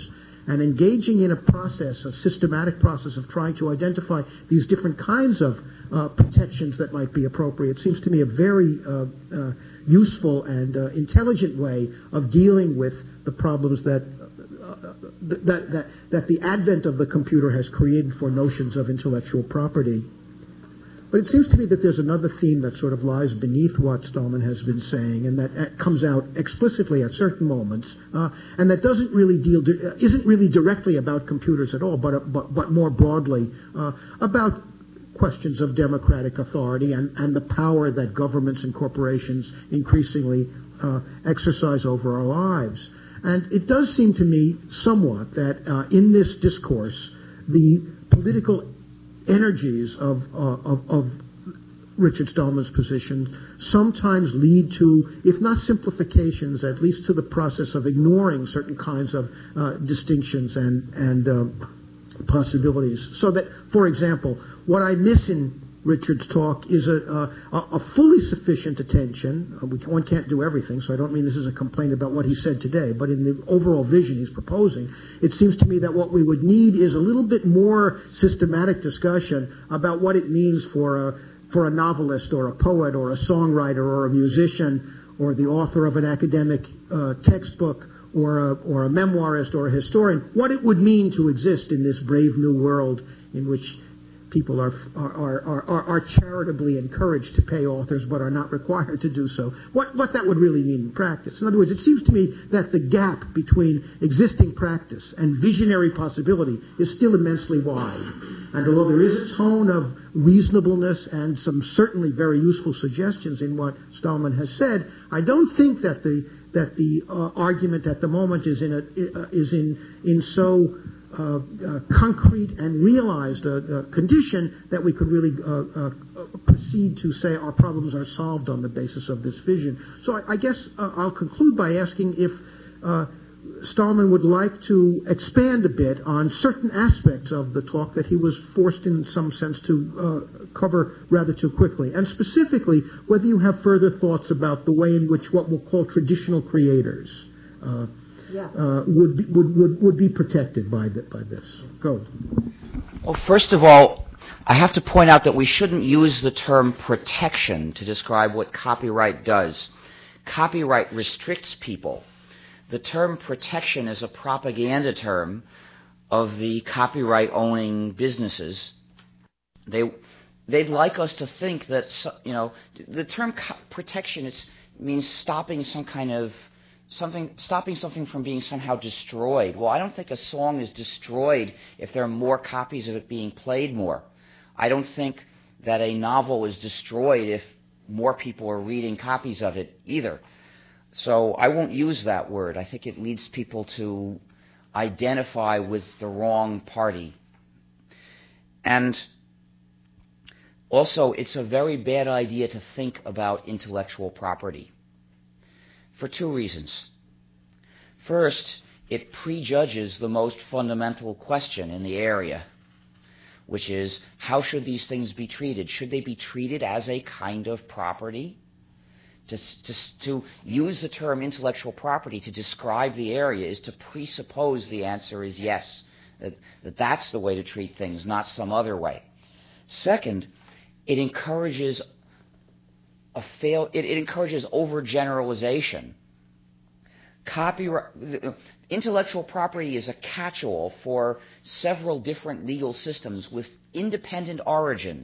and engaging in a process, a systematic process of trying to identify these different kinds of uh, protections that might be appropriate seems to me a very uh, uh, useful and uh, intelligent way of dealing with the problems that, uh, that, that, that the advent of the computer has created for notions of intellectual property. But it seems to me that there's another theme that sort of lies beneath what Stallman has been saying, and that comes out explicitly at certain moments, uh, and that doesn't really deal, isn't really directly about computers at all, but but, but more broadly uh, about questions of democratic authority and, and the power that governments and corporations increasingly uh, exercise over our lives. And it does seem to me somewhat that uh, in this discourse, the political energies of, uh, of, of Richard Stallman's position sometimes lead to, if not simplifications, at least to the process of ignoring certain kinds of uh, distinctions and, and uh, possibilities. So that, for example, what I miss in Richard's talk is a, a, a fully sufficient attention. Uh, we, one can't do everything, so I don't mean this is a complaint about what he said today, but in the overall vision he's proposing, it seems to me that what we would need is a little bit more systematic discussion about what it means for a, for a novelist or a poet or a songwriter or a musician or the author of an academic uh, textbook or a, or a memoirist or a historian, what it would mean to exist in this brave new world in which people are, are, are, are, are charitably encouraged to pay authors but are not required to do so. What, what that would really mean in practice. In other words, it seems to me that the gap between existing practice and visionary possibility is still immensely wide. And although there is a tone of reasonableness and some certainly very useful suggestions in what Stallman has said, I don't think that the that the uh, argument at the moment is in a, uh, is in in so Uh, uh, concrete and realized uh, uh, condition that we could really uh, uh, proceed to say our problems are solved on the basis of this vision. So I, I guess uh, I'll conclude by asking if uh, Stallman would like to expand a bit on certain aspects of the talk that he was forced in some sense to uh, cover rather too quickly, and specifically whether you have further thoughts about the way in which what we'll call traditional creators uh, Yeah. Uh, would, be, would would would be protected by the, by this. Go. Well, first of all, I have to point out that we shouldn't use the term protection to describe what copyright does. Copyright restricts people. The term protection is a propaganda term of the copyright-owning businesses. They they'd like us to think that, you know, the term co- protection is, means stopping some kind of Something stopping something from being somehow destroyed. Well, I don't think a song is destroyed if there are more copies of it being played more. I don't think that a novel is destroyed if more people are reading copies of it either. So I won't use that word. I think it leads people to identify with the wrong party. And also, it's a very bad idea to think about intellectual property, for two reasons. First, it prejudges the most fundamental question in the area, which is, how should these things be treated? Should they be treated as a kind of property? To, to, to use the term intellectual property to describe the area is to presuppose the answer is yes, that, that that's the way to treat things, not some other way. Second, it encourages A fail, it, it encourages overgeneralization. Copyright, intellectual property is a catch-all for several different legal systems with independent origins,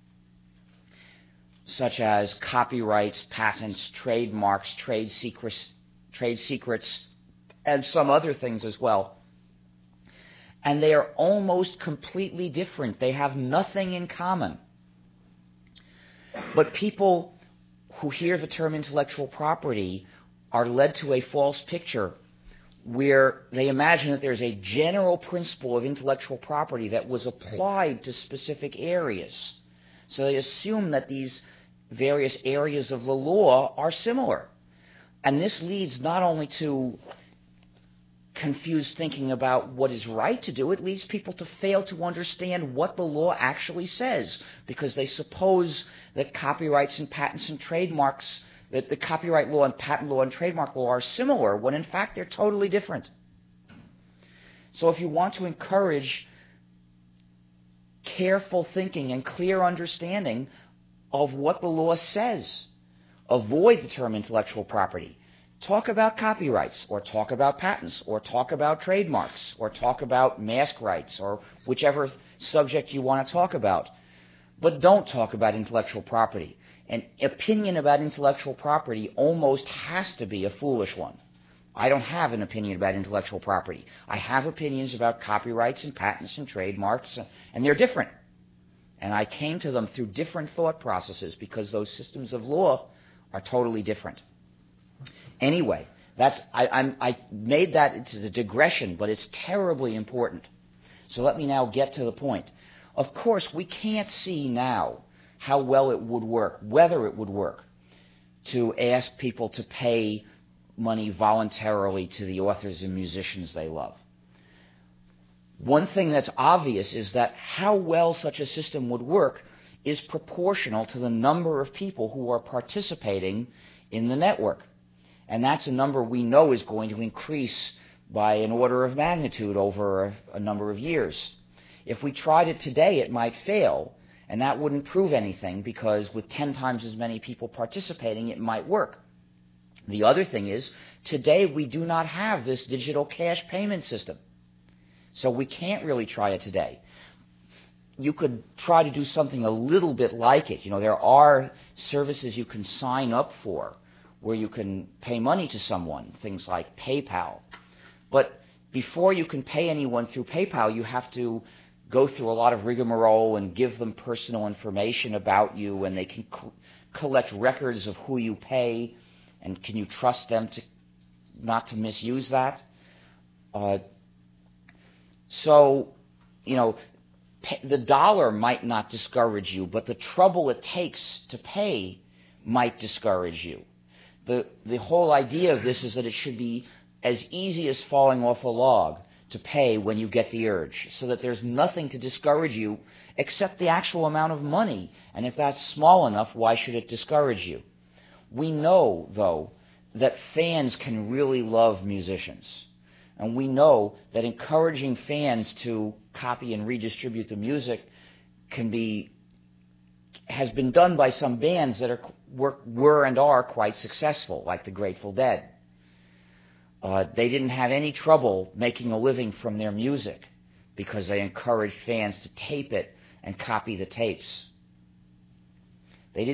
such as copyrights, patents, trademarks, trade secrets, trade secrets, and some other things as well. And they are almost completely different. They have nothing in common. But people who hear the term intellectual property are led to a false picture where they imagine that there's a general principle of intellectual property that was applied to specific areas. So they assume that these various areas of the law are similar. And this leads not only to confused thinking about what is right to do, it leads people to fail to understand what the law actually says, because they suppose that copyrights and patents and trademarks, that the copyright law and patent law and trademark law are similar, when in fact they're totally different. So if you want to encourage careful thinking and clear understanding of what the law says, avoid the term intellectual property. Talk about copyrights, or talk about patents, or talk about trademarks, or talk about mask rights, or whichever subject you want to talk about. But don't talk about intellectual property. An opinion about intellectual property almost has to be a foolish one. I don't have an opinion about intellectual property. I have opinions about copyrights and patents and trademarks, and they're different. And I came to them through different thought processes because those systems of law are totally different. Anyway, that's I, I'm, I made that into the digression, but it's terribly important. So let me now get to the point. Of course, we can't see now how well it would work, whether it would work, to ask people to pay money voluntarily to the authors and musicians they love. One thing that's obvious is that how well such a system would work is proportional to the number of people who are participating in the network. And that's a number we know is going to increase by an order of magnitude over a, a number of years. If we tried it today, it might fail, and that wouldn't prove anything because with ten times as many people participating, it might work. The other thing is, today we do not have this digital cash payment system. So we can't really try it today. You could try to do something a little bit like it. You know, there are services you can sign up for where you can pay money to someone, things like PayPal. But before you can pay anyone through PayPal, you have to go through a lot of rigmarole and give them personal information about you, and they can co- collect records of who you pay, and can you trust them to not to misuse that? Uh, so, you know, pay, the dollar might not discourage you, but the trouble it takes to pay might discourage you. The, the whole idea of this is that it should be as easy as falling off a log to pay when you get the urge, so that there's nothing to discourage you except the actual amount of money. And if that's small enough, why should it discourage you? We know, though, that fans can really love musicians. And we know that encouraging fans to copy and redistribute the music can be has been done by some bands that are were, were and are quite successful, like the Grateful Dead. Uh, they didn't have any trouble making a living from their music because they encouraged fans to tape it and copy the tapes.